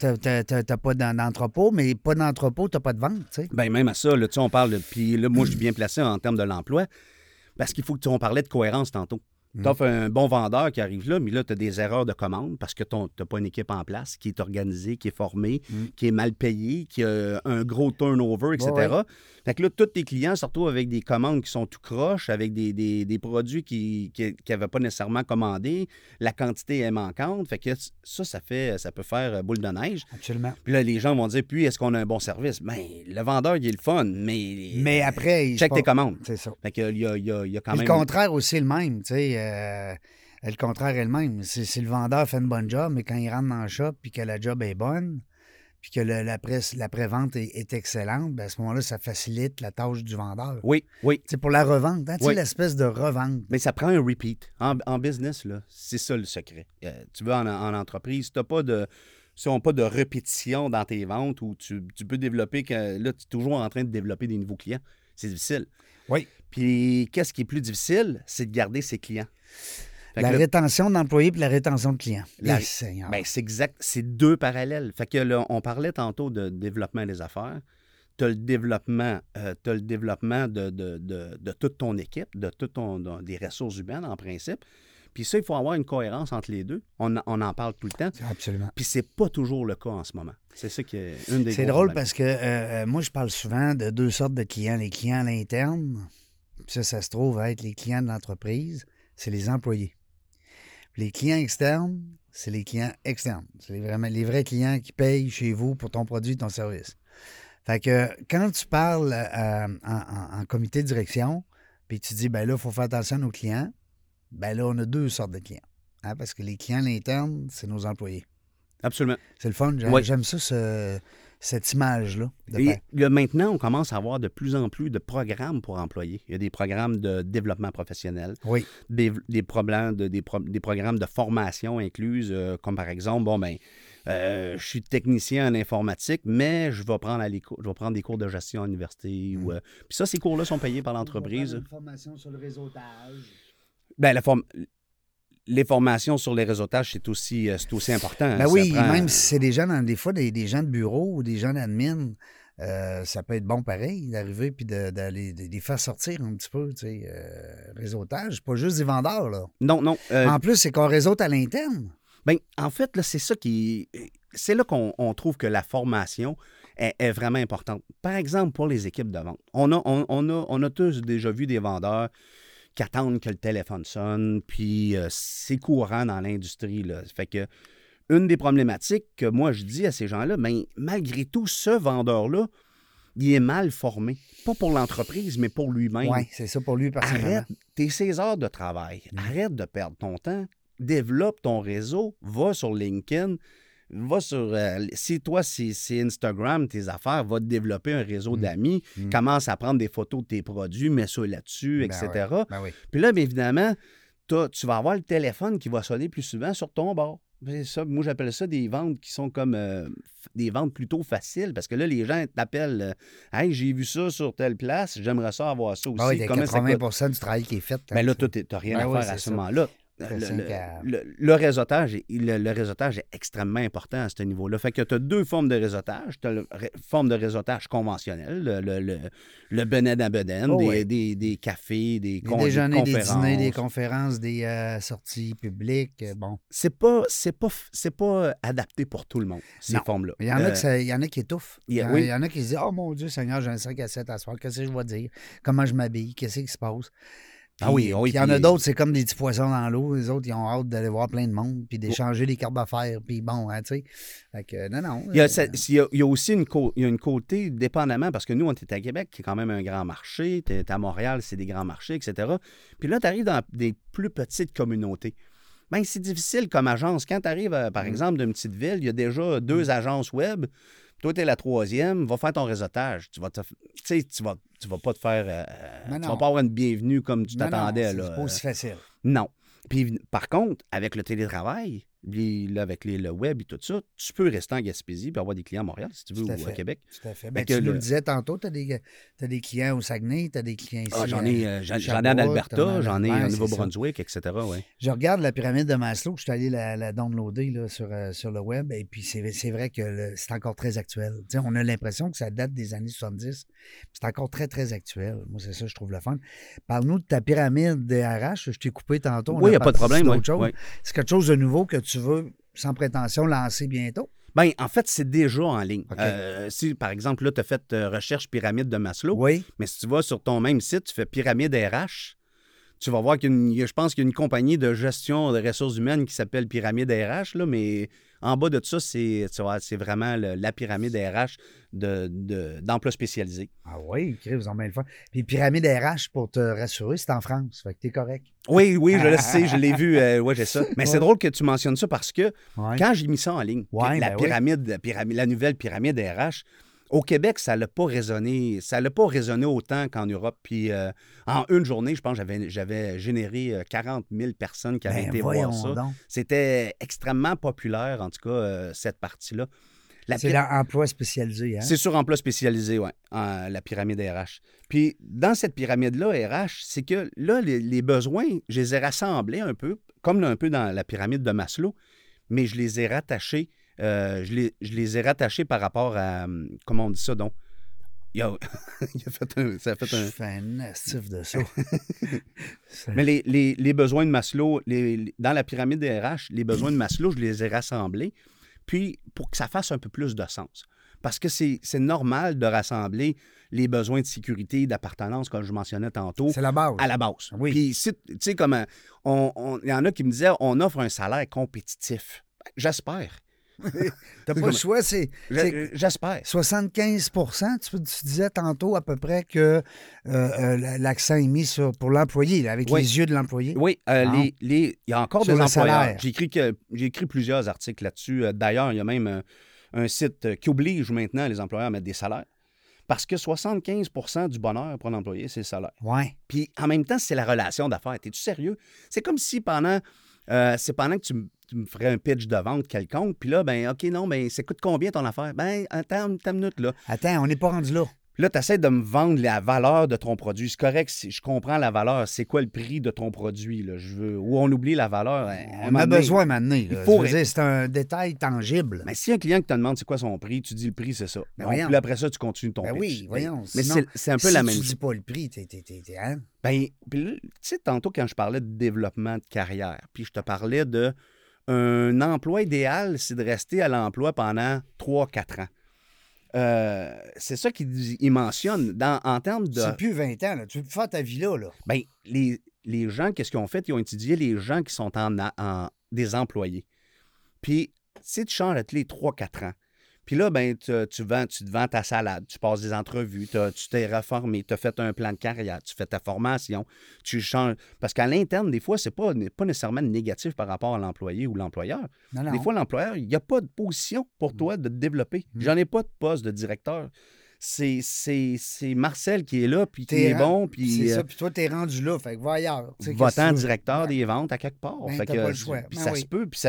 t'as pas d'entrepôt, mais pas d'entrepôt, t'as pas de vente, tu sais. Bien, même à ça, là, on parle de... Puis là, moi, je suis bien placé en termes de l'emploi, parce qu'il faut que on parlait de cohérence tantôt. Tu offres un bon vendeur qui arrive là, mais là, tu as des erreurs de commande parce que tu n'as pas une équipe en place qui est organisée, qui est formée, qui est mal payée, qui a un gros turnover, etc. Ouais. Fait que là, tous tes clients se retrouvent avec des commandes qui sont tout croches, avec des produits qu'ils n'avaient pas nécessairement commandés. La quantité est manquante. Fait que ça peut faire boule de neige. Absolument. Puis là, les gens vont dire, puis est-ce qu'on a un bon service? Bien, le vendeur, il est le fun, Mais après, check tes commandes. C'est ça. Fait qu'il y a quand Puis même... le contraire aussi est le même, tu sais. Le contraire est le même. Si le vendeur fait une bonne job, mais quand il rentre dans le shop puis que la job est bonne, puis que l'après-vente est excellente, bien à ce moment-là, ça facilite la tâche du vendeur. Oui. C'est pour la revente, hein? Tu sais, Oui. l'espèce de revente. Mais ça prend un repeat. En business, là, c'est ça le secret. Tu veux en entreprise, tu n'as pas de... Si on n'a pas de répétition dans tes ventes où tu peux développer... Là, tu es toujours en train de développer des nouveaux clients. C'est difficile. Oui. Puis, qu'est-ce qui est plus difficile? C'est de garder ses clients. La rétention d'employés puis la rétention de clients. Ben, Seigneur. c'est exact. C'est deux parallèles. Fait que là, on parlait tantôt de développement des affaires. Tu as le développement, de toute ton équipe, des ressources humaines en principe. Puis ça, il faut avoir une cohérence entre les deux. On en parle tout le temps. Absolument. Puis c'est pas toujours le cas en ce moment. C'est ça qui est une des C'est gros drôle problèmes. parce que moi, je parle souvent de deux sortes de clients. Les clients à l'interne, puis ça se trouve être les clients de l'entreprise, c'est les employés. Puis les clients externes, c'est les clients externes. C'est les vrais clients qui payent chez vous pour ton produit, ton service. Fait que quand tu parles en comité de direction, puis tu dis, ben là, il faut faire attention à nos clients, ben là, on a deux sortes de clients. Hein, parce que les clients à l'interne, c'est nos employés. Absolument. C'est le fun. Oui. J'aime ça, cette image-là. Et là, maintenant, on commence à avoir de plus en plus de programmes pour employés. Il y a des programmes de développement professionnel, Oui. des programmes de formation incluses, comme par exemple, je suis technicien en informatique, mais je vais prendre des cours de gestion à l'université. Puis ça, ces cours-là sont payés par l'entreprise. Une formation sur le réseautage. Bien, les formations sur les réseautages, c'est aussi important. Ben oui, même si c'est des gens, des fois, des gens de bureau ou des gens d'admin, ça peut être bon pareil d'arriver puis de les faire sortir un petit peu, tu sais. Réseautage, pas juste des vendeurs, là. Non. En plus, c'est qu'on réseaute à l'interne. Bien, en fait, là, c'est ça c'est là qu'on trouve que la formation est vraiment importante. Par exemple, pour les équipes de vente. On a tous déjà vu des vendeurs qui attendent que le téléphone sonne, puis c'est courant dans l'industrie, là. Fait que une des problématiques que moi je dis à ces gens-là, bien, malgré tout, ce vendeur-là, il est mal formé. Pas pour l'entreprise, mais pour lui-même. Oui, c'est ça pour lui personnellement. Arrête tes 16 heures de travail. Arrête de perdre ton temps. Développe ton réseau. Va sur LinkedIn. Va sur... si toi, c'est Instagram, tes affaires, va te développer un réseau d'amis. Commence à prendre des photos de tes produits, mets ça là-dessus, etc. Ben oui. Puis là, bien évidemment, tu vas avoir le téléphone qui va sonner plus souvent sur ton bord. C'est ça, moi, j'appelle ça des ventes qui sont comme des ventes plutôt faciles parce que là, les gens t'appellent Hey, j'ai vu ça sur telle place, j'aimerais ça avoir ça aussi. Ah oui, il y a Comment ça 80 du travail qui est fait. Ben là, toi, tu n'as rien à faire à ce moment-là. Le Le réseautage, le réseautage est extrêmement important à ce niveau-là. Fait que tu as deux formes de réseautage. Tu as la forme de réseautage conventionnelle, le benet à bedaine, des cafés, des déjeuners, des des conférences. dîners, des conférences, des sorties publiques. Bon. C'est pas adapté pour tout le monde, ces formes-là. Il y en a qui étouffent. Il y en a qui se disent Oh mon Dieu, Seigneur, j'ai un 5 à 7 à soir. Qu'est-ce que je vais dire? Comment je m'habille? Qu'est-ce qui se passe? Puis, oui, il y en a d'autres, c'est comme des petits poissons dans l'eau. Les autres, ils ont hâte d'aller voir plein de monde, puis d'échanger des cartes d'affaires, puis bon, hein, tu sais. Fait que, non. Il y a aussi une côté, dépendamment, parce que nous, on est à Québec, qui est quand même un grand marché. Tu es à Montréal, c'est des grands marchés, etc. Puis là, tu arrives dans des plus petites communautés. Bien, c'est difficile comme agence. Quand tu arrives, par exemple, d'une petite ville, il y a déjà 2 agences web. Toi, tu es la 3e, va faire ton réseautage. Tu vas pas te faire. Tu vas pas avoir une bienvenue comme tu t'attendais. C'est pas aussi facile. Non. Puis, par contre, avec le télétravail, avec le web et tout ça, tu peux rester en Gaspésie et avoir des clients à Montréal, si tu veux, ou à Québec. Tout à fait. Ben, tu nous le disais tantôt, tu as des clients au Saguenay, tu as des clients ici. J'en ai en Alberta, j'en ai au Nouveau-Brunswick, etc. Ouais. Je regarde la pyramide de Maslow, je suis allé la downloader là, sur le web, et puis c'est vrai que c'est encore très actuel. T'sais, on a l'impression que ça date des années 70. C'est encore très, très actuel. Moi, c'est ça, je trouve le fun. Parle-nous de ta pyramide DRH. Je t'ai coupé tantôt. Oui, il n'y a pas de problème. Ouais. C'est quelque chose de nouveau que tu veux, sans prétention, lancer bientôt? Bien, en fait, c'est déjà en ligne. Okay. Si, par exemple, là, tu as fait recherche pyramide de Maslow, oui. Mais si tu vas sur ton même site, tu fais pyramide RH, tu vas voir je pense qu'il y a une compagnie de gestion de ressources humaines qui s'appelle Pyramide RH, là, mais en bas de ça, c'est vraiment la pyramide RH d'emploi spécialisé. Ah oui, vous en bien le fun. Puis Pyramide RH, pour te rassurer, c'est en France, fait que t'es correct. Oui, je le sais, je l'ai vu, j'ai ça. Mais c'est drôle que tu mentionnes ça parce que quand j'ai mis ça en ligne, la nouvelle pyramide RH, au Québec, ça n'a pas résonné autant qu'en Europe. Puis en une journée, je pense que j'avais généré 40 000 personnes qui avaient été voir ça. Donc. C'était extrêmement populaire, en tout cas, cette partie-là. C'est l'emploi spécialisé, hein? C'est sur emploi spécialisé, oui, la pyramide RH. Puis dans cette pyramide-là, RH, c'est que là, les besoins, je les ai rassemblés un peu, comme un peu dans la pyramide de Maslow, mais je les ai rattachés. Je les ai rattachés par rapport à... Comment on dit ça, donc? Ça a fait un... Je fais un nastif de ça. Mais les besoins de Maslow, dans la pyramide des RH, les besoins de Maslow, je les ai rassemblés, puis pour que ça fasse un peu plus de sens. Parce que c'est normal de rassembler les besoins de sécurité, d'appartenance, comme je mentionnais tantôt. C'est la base. À la base. Oui. Puis, tu sais, comme il y en a qui me disaient, on offre un salaire compétitif. J'espère. T'as pas le choix, j'espère. 75 tu disais tantôt à peu près que l'accent est mis pour l'employé, avec les yeux de l'employé. Oui, il y a encore des employeurs. J'ai écrit plusieurs articles là-dessus. D'ailleurs, il y a même un site qui oblige maintenant les employeurs à mettre des salaires. Parce que 75 du bonheur pour l'employé, c'est le salaire. Oui. Puis en même temps, c'est la relation d'affaires. Es-tu sérieux? C'est comme si pendant que tu me ferais un pitch de vente quelconque, puis là, OK, non, ça coûte combien ton affaire? Attends une minute, là. Attends, on n'est pas rendu là. Là, tu essaies de me vendre la valeur de ton produit. C'est correct, je comprends la valeur. C'est quoi le prix de ton produit? Là? Ou on oublie la valeur. On a besoin maintenant. C'est un détail tangible. Mais si un client qui te demande c'est quoi son prix, tu dis le prix, c'est ça. Puis après ça, tu continues ton pitch. Oui, voyons. Mais c'est un peu la même chose. Si tu dis pas le prix, hein? Puis tu sais, tantôt, quand je parlais de développement de carrière, puis je te parlais de un emploi idéal, c'est de rester à l'emploi pendant 3-4 ans. C'est ça qu'il mentionne en termes de... C'est plus 20 ans, là. Tu peux faire ta vie là. Bien, les gens, qu'est-ce qu'ils ont fait? Ils ont étudié les gens qui sont des employés. Puis, si tu changes tous les 3-4 ans, puis là, tu te vends ta salade, tu passes des entrevues, tu t'es reformé, tu as fait un plan de carrière, tu fais ta formation, tu changes. Parce qu'à l'interne, des fois, c'est pas nécessairement négatif par rapport à l'employé ou l'employeur. Non. Des fois, l'employeur, il n'y a pas de position pour toi de te développer. J'en ai pas de poste de directeur. c'est Marcel qui est là, puis qui est bon, puis... C'est ça, puis toi, t'es rendu là, fait que va ailleurs. Va-t'en directeur des ventes à quelque part. Ben, Fait t'as que, pas le choix. puis Ben ça oui. se peut, puis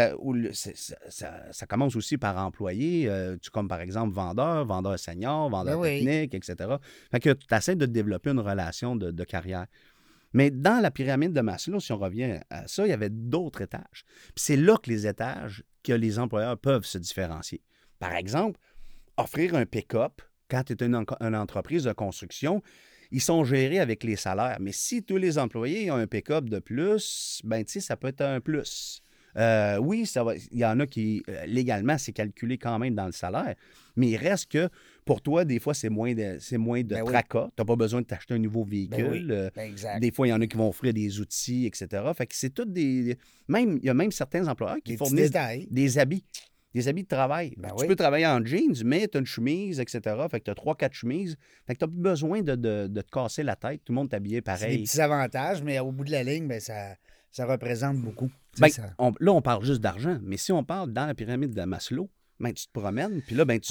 ça commence aussi par employé, comme par exemple vendeur senior, vendeur Ben oui. technique, etc. Fait que tu essaies de développer une relation de carrière. Mais dans la pyramide de Maslow, si on revient à ça, il y avait d'autres étages. Puis c'est là que les étages que les employeurs peuvent se différencier. Par exemple, offrir un pick-up quand tu es une entreprise de construction, ils sont gérés avec les salaires. Mais si tous les employés ont un pick-up de plus, ben tu sais, ça peut être un plus. Oui, il y en a qui, légalement, c'est calculé quand même dans le salaire, mais il reste que, pour toi, des fois, c'est moins de Ben oui. tracas. Tu n'as pas besoin de t'acheter un nouveau véhicule. Ben oui. Ben exact. Des fois, il y en a qui vont offrir des outils, etc. Fait que c'est tout il y a même certains employeurs qui Des petits fournissent détails. des habits. Des habits de travail. Ben Tu oui. peux travailler en jeans, mais tu as une chemise, etc. Fait que tu as 3-4 chemises. Fait que tu n'as plus besoin de te casser la tête. Tout le monde t'habillait C'est des pareil. petits avantages, mais au bout de la ligne, ben, ça représente beaucoup. Tu sais, Ben, ça- là, on parle juste d'argent, mais si on parle dans la pyramide de Maslow, ben, tu te promènes, puis là, ben,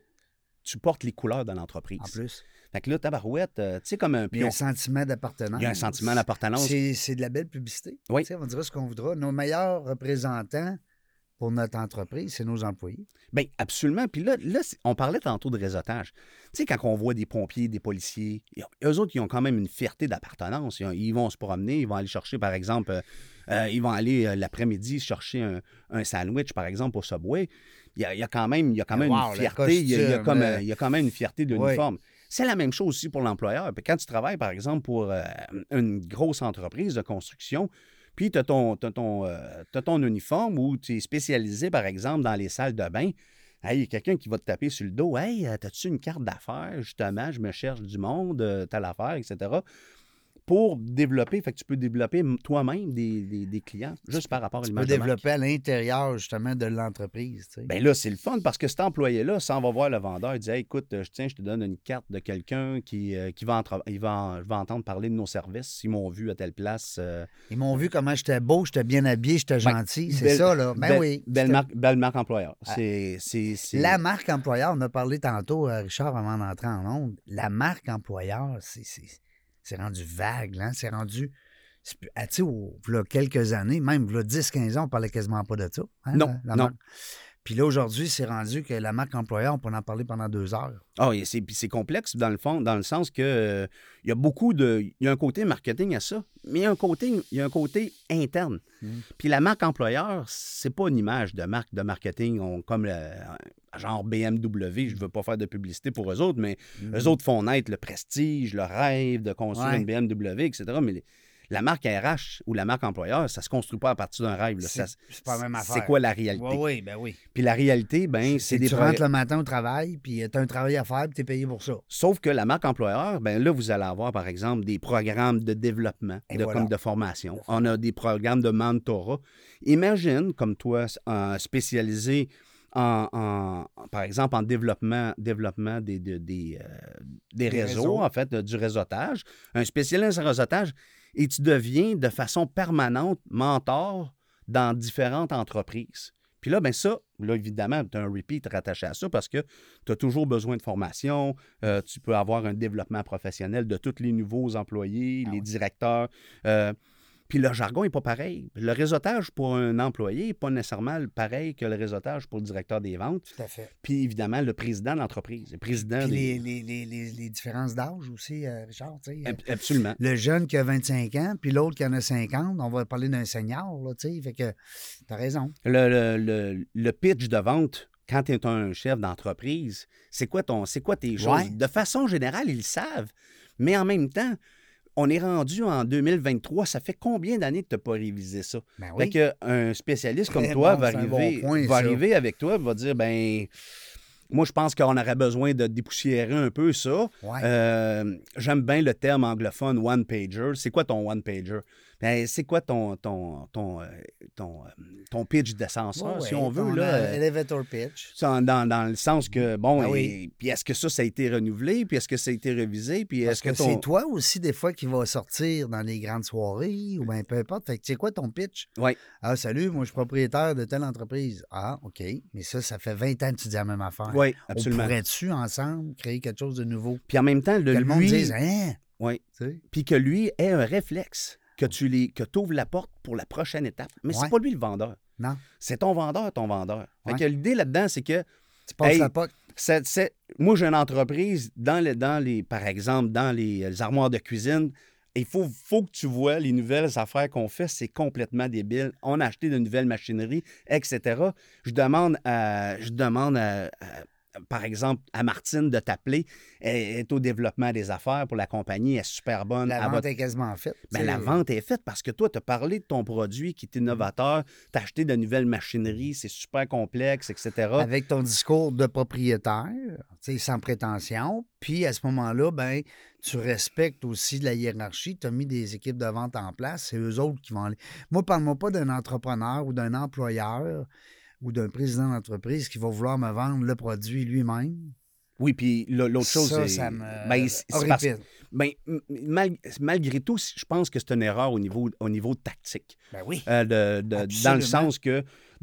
tu portes les couleurs de l'entreprise. En plus. Fait que là, tabarouette, tu sais, comme un Il y a pion. un sentiment d'appartenance. Il y a un sentiment d'appartenance. C'est de la belle publicité. Oui. Tu sais, on dira ce qu'on voudra. Nos meilleurs représentants pour notre entreprise, c'est nos employés. Bien, absolument. Puis là, on parlait tantôt de réseautage. Tu sais, quand on voit des pompiers, des policiers, eux autres, ils ont quand même une fierté d'appartenance. Ils vont se promener, ils vont aller chercher, par exemple, ils vont aller l'après-midi chercher un sandwich, par exemple, au Subway. Il y a quand même Wow, une le fierté. Il y a costume, il y a quand même une fierté de l'uniforme. C'est la même chose aussi pour l'employeur. Puis quand tu travailles, par exemple, pour une grosse entreprise de construction, puis tu as ton uniforme où tu es spécialisé, par exemple, dans les salles de bain. Hey, il y a quelqu'un qui va te taper sur le dos. Hey, as-tu une carte d'affaires? Justement, je me cherche du monde, telle affaire, etc. Pour développer, fait que tu peux développer toi-même des clients juste par rapport à Tu peux l'image de marque. développer à l'intérieur, justement, de l'entreprise. Tu sais. Bien là, c'est le fun parce que cet employé-là, s'en va voir le vendeur, il dit hey, écoute, je te donne une carte de quelqu'un qui va entendre parler de nos services. Ils m'ont vu à telle place. Ils m'ont vu comment j'étais beau, j'étais bien habillé, j'étais gentil. C'est belle- ça, là. Ben oui. Belle marque employeur. Ah. C'est La marque employeur, on a parlé tantôt, Richard, avant d'entrer en ondes. La marque employeur, c'est rendu vague, là. C'est rendu. Tu sais, il y a quelques années, même il y a 10-15 ans, on parlait quasiment pas de ça. Hein, Non, la non. marque. Puis là, aujourd'hui, c'est rendu que la marque employeur, on peut en parler pendant 2 heures. Ah, et c'est complexe dans le fond, dans le sens que il y a il y a un côté marketing à ça, mais il y a un côté interne. Puis la marque employeur, c'est pas une image de marque de marketing comme genre BMW, je veux pas faire de publicité pour eux autres, mais eux autres font naître le prestige, le rêve de construire Ouais. une BMW, etc. Mais la marque RH ou la marque employeur, ça se construit pas à partir d'un rêve. Là. C'est pas la même affaire. C'est quoi la réalité? Oui, ben oui. Puis la réalité, ben, c'est des Tu rentres le matin au travail, puis tu as un travail à faire, puis tu es payé pour ça. Sauf que la marque employeur, ben là, vous allez avoir, par exemple, des programmes de développement, Et voilà. comme de formation. On a des programmes de mentorat. Imagine, comme toi, spécialisé par exemple, en développement des réseaux, réseaux. en fait, du réseautage, un spécialiste en réseautage, et tu deviens de façon permanente mentor dans différentes entreprises. Puis là, bien ça, là, évidemment, tu as un repeat rattaché à ça parce que tu as toujours besoin de formation, tu peux avoir un développement professionnel de tous les nouveaux employés, les directeurs. Puis le jargon n'est pas pareil. Le réseautage pour un employé n'est pas nécessairement pareil que le réseautage pour le directeur des ventes. Tout à fait. Puis évidemment, le président de l'entreprise. Le président Puis les différences d'âge aussi, Richard. Tu sais. Absolument. Le jeune qui a 25 ans, puis l'autre qui en a 50, on va parler d'un senior, là, tu sais. Fait que t'as raison. Le pitch de vente, quand tu es un chef d'entreprise, c'est quoi tes choses? Ouais. De façon générale, ils le savent. Mais en même temps, on est rendu en 2023. Ça fait combien d'années que tu n'as pas révisé ça? Ben Fait oui. qu'un spécialiste comme Très toi bon, va c'est un bon arriver, point, va ça. arriver avec toi et va dire, ben moi, je pense qu'on aurait besoin de dépoussiérer un peu ça. Ouais. J'aime bien le terme anglophone one-pager. C'est quoi ton one-pager? Ben, c'est quoi ton pitch d'ascenseur, si on veut? Là, elevator pitch. Dans le sens que, bon, Ah oui. puis est-ce que ça a été renouvelé, puis est-ce que ça a été révisé, puis Parce est-ce que que c'est toi aussi, des fois, qui va sortir dans les grandes soirées ou bien peu importe. Fait que c'est quoi ton pitch? Oui. Ah, salut, moi, je suis propriétaire de telle entreprise. Ah, OK. Mais ça fait 20 ans que tu dis la même affaire. Oui, absolument. On pourrait-tu, ensemble, créer quelque chose de nouveau? Puis en même temps, Que le monde dise, hein? Oui. Tu sais? Puis que lui ait un réflexe, que tu ouvres la porte pour la prochaine étape. Mais c'est Ouais. pas lui le vendeur. Non. C'est ton vendeur, ton vendeur. Fait Ouais. que l'idée là-dedans, c'est que Tu passes Hey, la POC. moi, j'ai une entreprise par exemple, dans les armoires de cuisine. Il faut que tu vois les nouvelles affaires qu'on fait, c'est complètement débile. On a acheté de nouvelles machineries, etc. Je demande par exemple, à Martine de t'appeler. Elle est au développement des affaires pour la compagnie. Elle est super bonne. La vente est quasiment faite. Ben, la vente est faite parce que toi, tu as parlé de ton produit qui est innovateur. Tu as acheté de nouvelles machineries. C'est super complexe, etc. Avec ton discours de propriétaire, tu sais, sans prétention. Puis à ce moment-là, ben, tu respectes aussi la hiérarchie. Tu as mis des équipes de vente en place. C'est eux autres qui vont aller. Moi, parle-moi pas d'un entrepreneur ou d'un employeur ou d'un président d'entreprise qui va vouloir me vendre le produit lui-même. Oui, puis l'autre chose, ça me horripile. Malgré tout, je pense que c'est une erreur au niveau tactique. Ben oui. Dans le sens que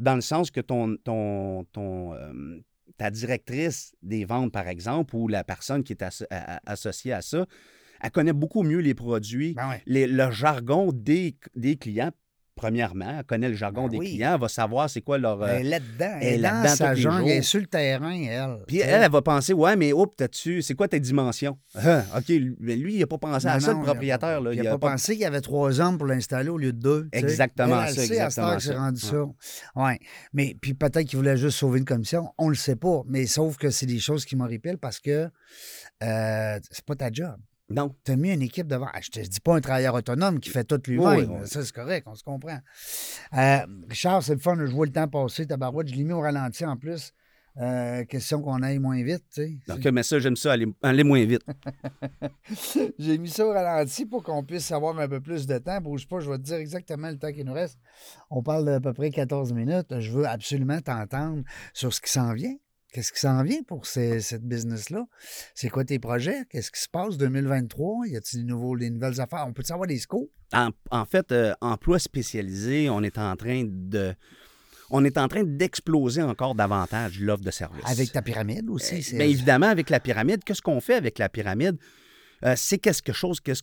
ta directrice des ventes, par exemple, ou la personne qui est associée à ça, elle connaît beaucoup mieux les produits, Ben ouais. le jargon des clients. Premièrement, elle connaît le jargon des clients, elle va savoir c'est quoi leur... Elle est là-dedans. elle est dans là-dedans sa tous les jungle, jours. elle est sur le terrain, elle. Puis elle va penser, ouais, mais c'est quoi tes dimensions? OK, mais lui, il n'a pas pensé à ça, le propriétaire. Il n'a pas pensé qu'il y avait 3 hommes pour l'installer au lieu de 2. Exactement elle ça, sait, à cette heure exactement que c'est ça. rendu ça. Ouais. Mais puis peut-être qu'il voulait juste sauver une commission. On le sait pas. Mais sauf que c'est des choses qui m'horripilent parce que c'est pas ta job. Non. Tu as mis une équipe devant. Je te dis pas un travailleur autonome qui fait tout lui-même. Oui. Ça, c'est correct, on se comprend. Richard, c'est le fun. Je vois le temps passer. Tabarouette, je l'ai mis au ralenti en plus. Question qu'on aille moins vite, tu sais. OK, mais ça, j'aime ça, aller moins vite. J'ai mis ça au ralenti pour qu'on puisse avoir un peu plus de temps. Bouge pas, je vais te dire exactement le temps qu'il nous reste. On parle d'à peu près 14 minutes. Je veux absolument t'entendre sur ce qui s'en vient. Qu'est-ce qui s'en vient pour cette business-là? C'est quoi tes projets? Qu'est-ce qui se passe 2023? Y a-t-il des nouvelles affaires? On peut savoir des scopes? En fait, emploi spécialisé, on est en train d'exploser encore davantage l'offre de services. Avec ta pyramide aussi? Bien évidemment, avec la pyramide. Qu'est-ce qu'on fait avec la pyramide? C'est quelque chose que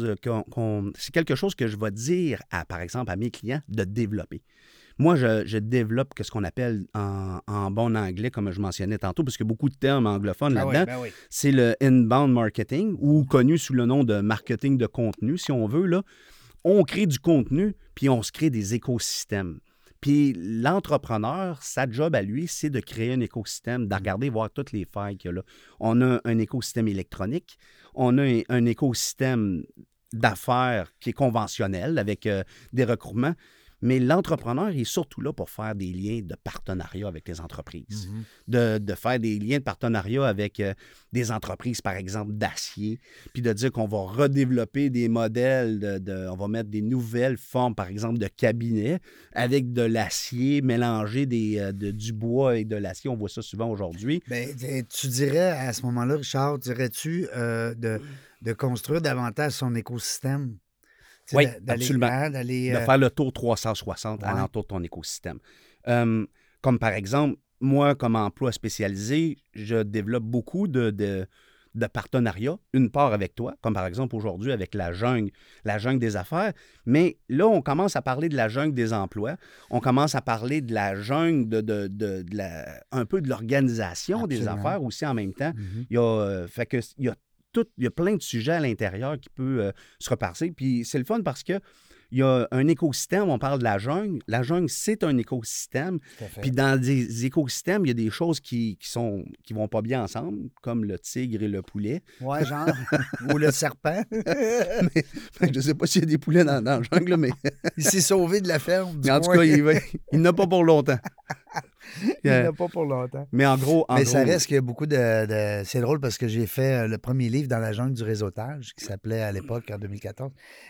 je vais dire, par exemple, à mes clients de développer. Moi, je développe ce qu'on appelle en bon anglais, comme je mentionnais tantôt, parce qu'il y a beaucoup de termes anglophones là-dedans. Oui. C'est le inbound marketing, ou connu sous le nom de marketing de contenu, si on veut. Là. On crée du contenu, puis on se crée des écosystèmes. Puis l'entrepreneur, sa job à lui, c'est de créer un écosystème, de regarder, voir toutes les failles qu'il y a là. On a un écosystème électronique, on a un écosystème d'affaires qui est conventionnel avec des recoupements. Mais l'entrepreneur est surtout là pour faire des liens de partenariat avec les entreprises, de faire des liens de partenariat avec des entreprises, par exemple, d'acier, puis de dire qu'on va redévelopper des modèles, on va mettre des nouvelles formes, par exemple, de cabinets avec de l'acier, mélanger du bois et de l'acier. On voit ça souvent aujourd'hui. Bien, tu dirais à ce moment-là, Richard, dirais-tu de construire davantage son écosystème? Oui, absolument. De faire le tour 360 alentour de ton écosystème. Comme par exemple, moi, comme emploi spécialisé, je développe beaucoup de partenariats, une part avec toi, comme par exemple aujourd'hui avec la jungle des affaires. Mais là, on commence à parler de la jungle des emplois. On commence à parler de la jungle un peu de l'organisation des affaires aussi en même temps. Il y a plein de sujets à l'intérieur qui peuvent se repasser. Puis c'est le fun parce que il y a un écosystème, on parle de la jungle. La jungle, c'est un écosystème. Puis dans des écosystèmes, il y a des choses qui vont pas bien ensemble, comme le tigre et le poulet. Ouais, genre. Ou le serpent. Je ne sais pas s'il y a des poulets dans la jungle, mais... Il s'est sauvé de la ferme. En tout cas, il n'a pas pour longtemps. Il n'a pas pour longtemps. Mais en gros... Mais ça reste qu'il y a beaucoup de... C'est drôle parce que j'ai fait le premier livre dans la jungle du réseautage, qui s'appelait à l'époque, en 2014,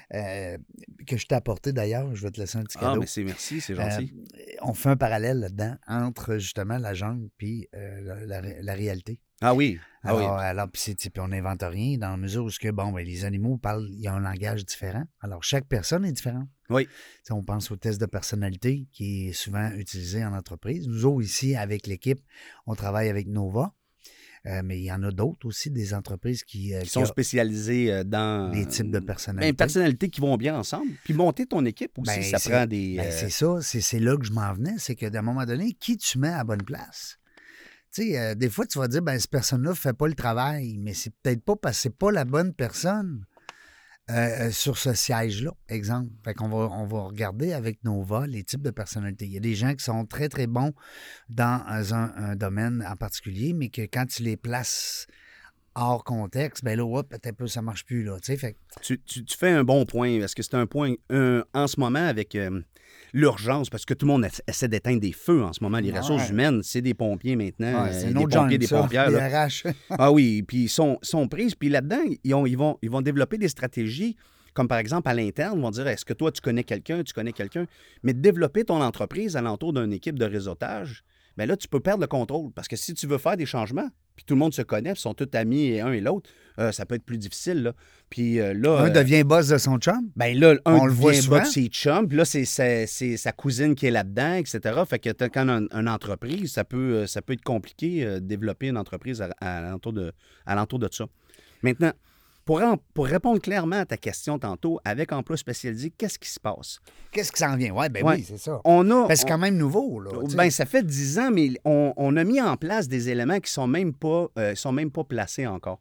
que je t'ai apporté d'ailleurs. Je vais te laisser un petit cadeau. Ah, mais merci, c'est gentil. On fait un parallèle là-dedans entre justement la jungle puis la réalité. Ah oui. Alors puis on n'invente rien dans la mesure où les animaux parlent, il y a un langage différent. Alors, chaque personne est différente. Oui. T'sais, on pense au test de personnalité qui est souvent utilisé en entreprise. Nous autres, ici, avec l'équipe, on travaille avec Nova. Mais il y en a d'autres aussi, des entreprises qui sont spécialisées dans... des types de personnalités. Personnalités qui vont bien ensemble. Puis monter ton équipe aussi, ça prend des... c'est ça, c'est là que je m'en venais. C'est qu'à un moment donné, qui tu mets à la bonne place? Tu sais, des fois, tu vas dire, cette personne-là ne fait pas le travail, mais c'est peut-être pas parce que c'est pas la bonne personne sur ce siège-là, exemple. Fait qu'on va regarder avec Nova les types de personnalités. Il y a des gens qui sont très, très bons dans un domaine en particulier, mais que quand tu les places hors contexte, peut-être que ça ne marche plus, là. Fait... Tu fais un bon point, parce que c'est un point en ce moment avec l'urgence, parce que tout le monde essaie d'éteindre des feux en ce moment. Les ressources humaines, c'est des pompiers maintenant, c'est des pompiers, des pompières. Des RH. Ah oui, puis ils sont prises. Puis là-dedans, ils vont développer des stratégies, comme par exemple à l'interne, ils vont dire, est-ce que toi, tu connais quelqu'un? Mais de développer ton entreprise alentour d'une équipe de réseautage, bien là, tu peux perdre le contrôle. Parce que si tu veux faire des changements, puis tout le monde se connaît, puis sont tous amis et un et l'autre, ça peut être plus difficile, là. Puis là... Un devient boss de son chum. Bien là, on le voit souvent. Boss de ses chums, puis là, c'est sa cousine qui est là-dedans, etc. Fait que quand une entreprise, ça peut être compliqué de développer une entreprise alentour de ça. Maintenant, pour répondre clairement à ta question tantôt, avec emploi spécialisé, qu'est-ce qui se passe? Qu'est-ce qui s'en vient? Oui, c'est ça. C'est quand même nouveau, là. Ça fait 10 ans, mais on a mis en place des éléments qui sont même pas placés encore.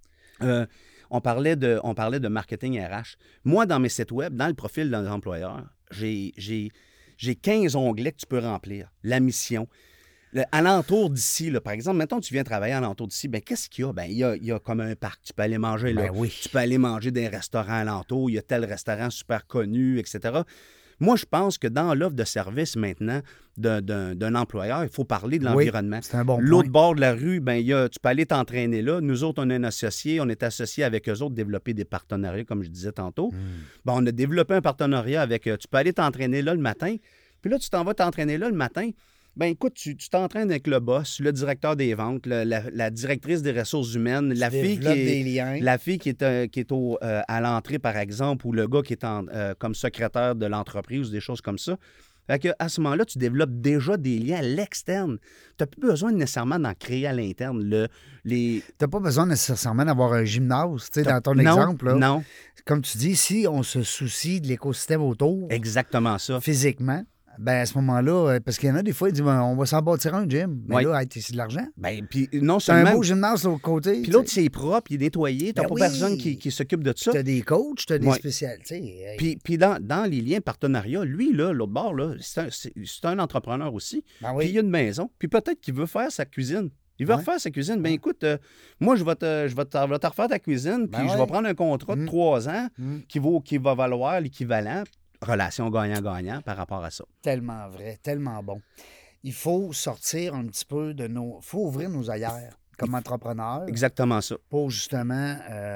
On parlait de marketing RH. Moi, dans mes sites web, dans le profil d'un employeur, j'ai 15 onglets que tu peux remplir. La mission. Alentour d'ici, par exemple, mettons tu viens travailler alentour d'ici, qu'est-ce qu'il y a? Il y a comme un parc, tu peux aller manger là. Tu peux aller manger dans un restaurant alentour, il y a tel restaurant super connu, etc. Moi, je pense que dans l'offre de service maintenant d'un employeur, il faut parler de l'environnement. C'est un bon point. L'autre bord de la rue, tu peux aller t'entraîner là. Nous autres, on est un associé, on est associé avec eux autres, développer des partenariats, comme je disais tantôt. On a développé un partenariat avec... tu peux aller t'entraîner là le matin, puis là, tu t'en vas t'entraîner là le matin. Écoute, tu t'entraînes avec le boss, le directeur des ventes, la directrice des ressources humaines, la fille qui est à l'entrée, par exemple, ou le gars qui est comme secrétaire de l'entreprise ou des choses comme ça. Fait que, à ce moment-là, tu développes déjà des liens à l'externe. Tu n'as plus besoin nécessairement d'en créer à l'interne. Tu n'as pas besoin nécessairement d'avoir un gymnase, tu sais, dans ton exemple. Là. Non. Comme tu dis, si on se soucie de l'écosystème autour. Exactement ça. Physiquement. À ce moment-là, parce qu'il y en a des fois, ils disent on va s'en bâtir un gym. Mais là, c'est de l'argent. Puis non seulement. C'est un beau gymnase de l'autre côté. Puis l'autre, c'est propre, il est nettoyé. Tu n'as pas personne qui s'occupe de ça. Tu as des coachs, tu as des spécialités. Puis dans les liens partenariats, lui, là, l'autre bord, là, c'est un entrepreneur aussi. Puis il a une maison. Puis peut-être qu'il veut faire sa cuisine. Il veut refaire sa cuisine. Écoute, moi, je vais te refaire ta cuisine, puis je vais prendre un contrat de 3 ans qui va valoir l'équivalent. Relation gagnant-gagnant par rapport à ça. Tellement vrai, tellement bon. Il faut sortir un petit peu de nos... Il faut ouvrir nos œillères comme entrepreneurs. Exactement ça. Pour justement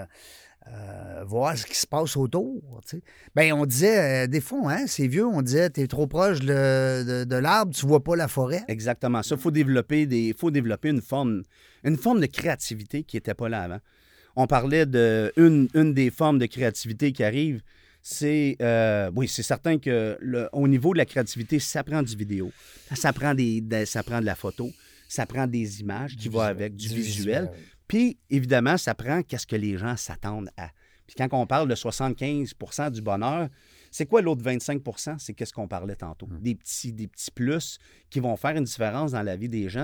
voir ce qui se passe autour. Tu sais. On disait, des fois, c'est vieux, on disait, t'es trop proche de l'arbre, tu vois pas la forêt. Exactement ça. Il faut développer une forme de créativité qui n'était pas là avant. On parlait d'une des formes de créativité qui arrive. C'est certain que au niveau de la créativité, ça prend du vidéo, ça prend de la photo, ça prend des images qui vont avec, du visuel. Puis, évidemment, ça prend qu'est-ce que les gens s'attendent à. Puis quand on parle de 75 % du bonheur, c'est quoi l'autre 25 %? C'est qu'est-ce qu'on parlait tantôt. Des petits plus qui vont faire une différence dans la vie des gens.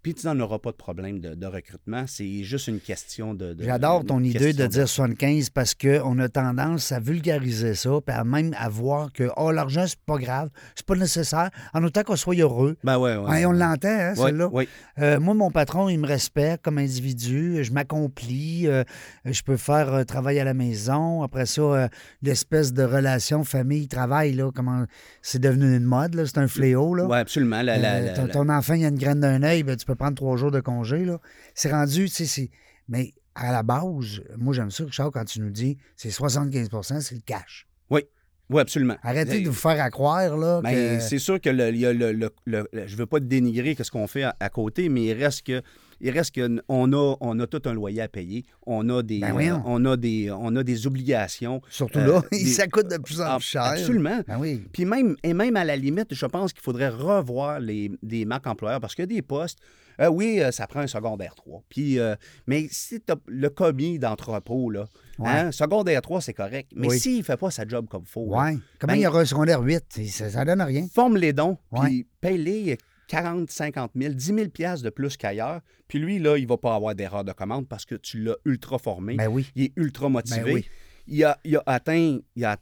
Puis tu n'en auras pas de problème de recrutement. C'est juste une question de J'adore ton idée de dire 75 parce qu'on a tendance à vulgariser ça, puis même à voir que l'argent, c'est pas grave, c'est pas nécessaire, en autant qu'on soit heureux. Ben ouais. On l'entend, hein, celle-là. Oui. Moi, mon patron, il me respecte comme individu, je m'accomplis, je peux faire travail à la maison. Après ça, l'espèce de relation famille-travail, là, comment c'est devenu une mode, là, c'est un fléau. Oui, absolument. Ton enfant, il a une graine d'un œil, ben, tu peux prendre 3 jours de congé. Là. C'est rendu, tu sais, mais à la base, moi, j'aime ça, Richard, quand tu nous dis c'est 75 %, c'est le cash. Oui, absolument. Arrêtez de vous faire croire, là, que... C'est sûr que je veux pas dénigrer ce qu'on fait à côté, mais il reste que on a tout un loyer à payer. On a des, on a des obligations. Surtout là, ça coûte de plus en plus cher. Absolument. Ben oui. Puis même à la limite, je pense qu'il faudrait revoir des marques employeurs parce qu'il y a des postes. Oui, ça prend un secondaire 3. Puis, mais si tu as le commis d'entrepôt, là, secondaire 3, c'est correct. Mais s'il ne fait pas sa job comme il faut. Oui. Comment il y aura un secondaire 8? Ça donne rien. Forme les dons, puis paye-les 40, 50 000, 10 000 piastres de plus qu'ailleurs. Puis lui, là, il ne va pas avoir d'erreur de commande parce que tu l'as ultra formé. Ben oui. Il est ultra motivé. Ben oui. Il a atteint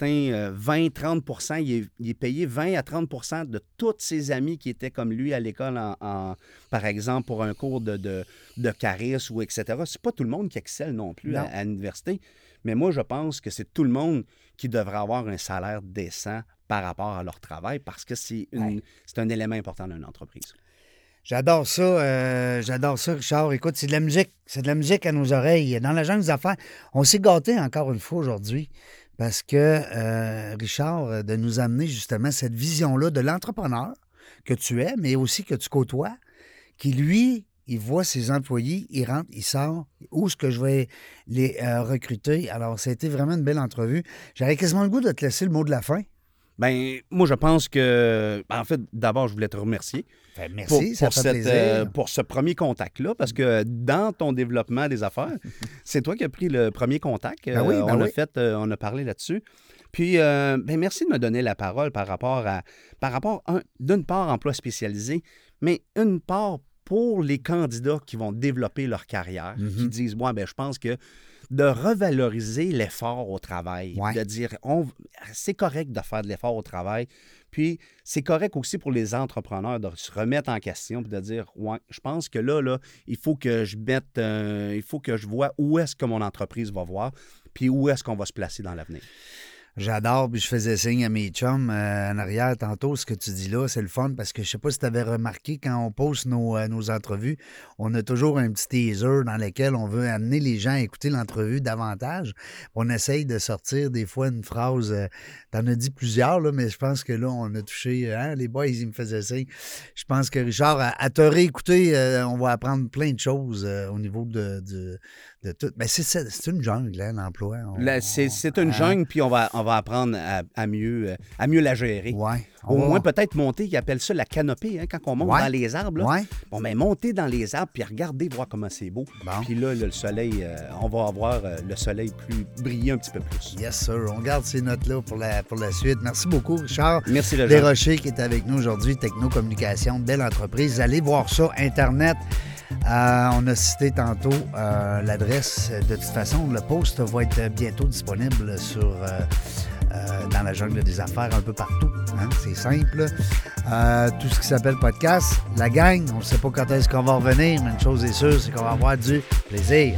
20-30 il est payé 20 à 30 de tous ses amis qui étaient comme lui à l'école, par exemple, pour un cours de charisme ou etc. C'est pas tout le monde qui excelle non plus à l'université. Mais moi, je pense que c'est tout le monde qui devrait avoir un salaire décent par rapport à leur travail parce que c'est un élément important d'une entreprise. J'adore ça, Richard. Écoute, c'est de la musique. C'est de la musique à nos oreilles. Dans la jungle des affaires, on s'est gâtés encore une fois aujourd'hui parce que, Richard, de nous amener justement cette vision-là de l'entrepreneur que tu es, mais aussi que tu côtoies, qui, lui, il voit ses employés, il rentre, il sort, où est-ce que je vais les recruter. Alors, ça a été vraiment une belle entrevue. J'aurais quasiment le goût de te laisser le mot de la fin. Bien, moi, je pense que... En fait, d'abord, je voulais te remercier. Merci, ça fait plaisir. Pour ce premier contact-là, parce que dans ton développement des affaires, c'est toi qui as pris le premier contact. On a parlé là-dessus. Puis, merci de me donner la parole par rapport d'une part, emploi spécialisé, mais une part pour les candidats qui vont développer leur carrière, qui disent, je pense que de revaloriser l'effort au travail, de dire, c'est correct de faire de l'effort au travail, puis c'est correct aussi pour les entrepreneurs de se remettre en question et de dire, je pense que là, il faut que je vois où est-ce que mon entreprise va voir, puis où est-ce qu'on va se placer dans l'avenir. J'adore, puis je faisais signe à mes chums en arrière tantôt. Ce que tu dis là, c'est le fun parce que je sais pas si tu avais remarqué, quand on poste nos entrevues, on a toujours un petit teaser dans lequel on veut amener les gens à écouter l'entrevue davantage. On essaye de sortir des fois une phrase, t'en as dit plusieurs, là, mais je pense que là, on a touché, les boys, ils me faisaient signe. Je pense que Richard, à te réécouter, on va apprendre plein de choses au niveau de tout. Mais c'est une jungle, hein, l'emploi. C'est une jungle, puis on va apprendre à mieux la gérer. Ouais, Au moins, peut-être monter, ils appellent ça la canopée, hein, quand on monte dans les arbres. Là. Monter dans les arbres, puis regarder, voir comment c'est beau. Bon. Puis là, le soleil, on va avoir le soleil briller un petit peu plus. Yes, sir. On garde ces notes-là pour la suite. Merci beaucoup, Richard. Merci, Léjean. Desrochers qui est avec nous aujourd'hui, Technocommunication, belle entreprise. Allez voir ça, Internet. On a cité tantôt l'adresse. De toute façon, le post va être bientôt disponible dans la jungle des affaires un peu partout. Hein? C'est simple. Tout ce qui s'appelle podcast. La gang, on ne sait pas quand est-ce qu'on va revenir, mais une chose est sûre, c'est qu'on va avoir du plaisir.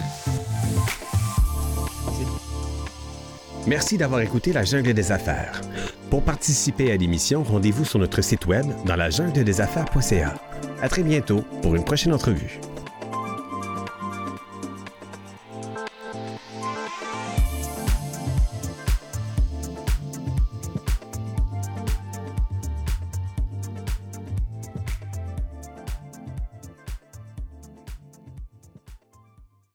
Merci d'avoir écouté La Jungle des Affaires. Pour participer à l'émission, rendez-vous sur notre site web dans lajungledesaffaires.ca. À très bientôt pour une prochaine entrevue.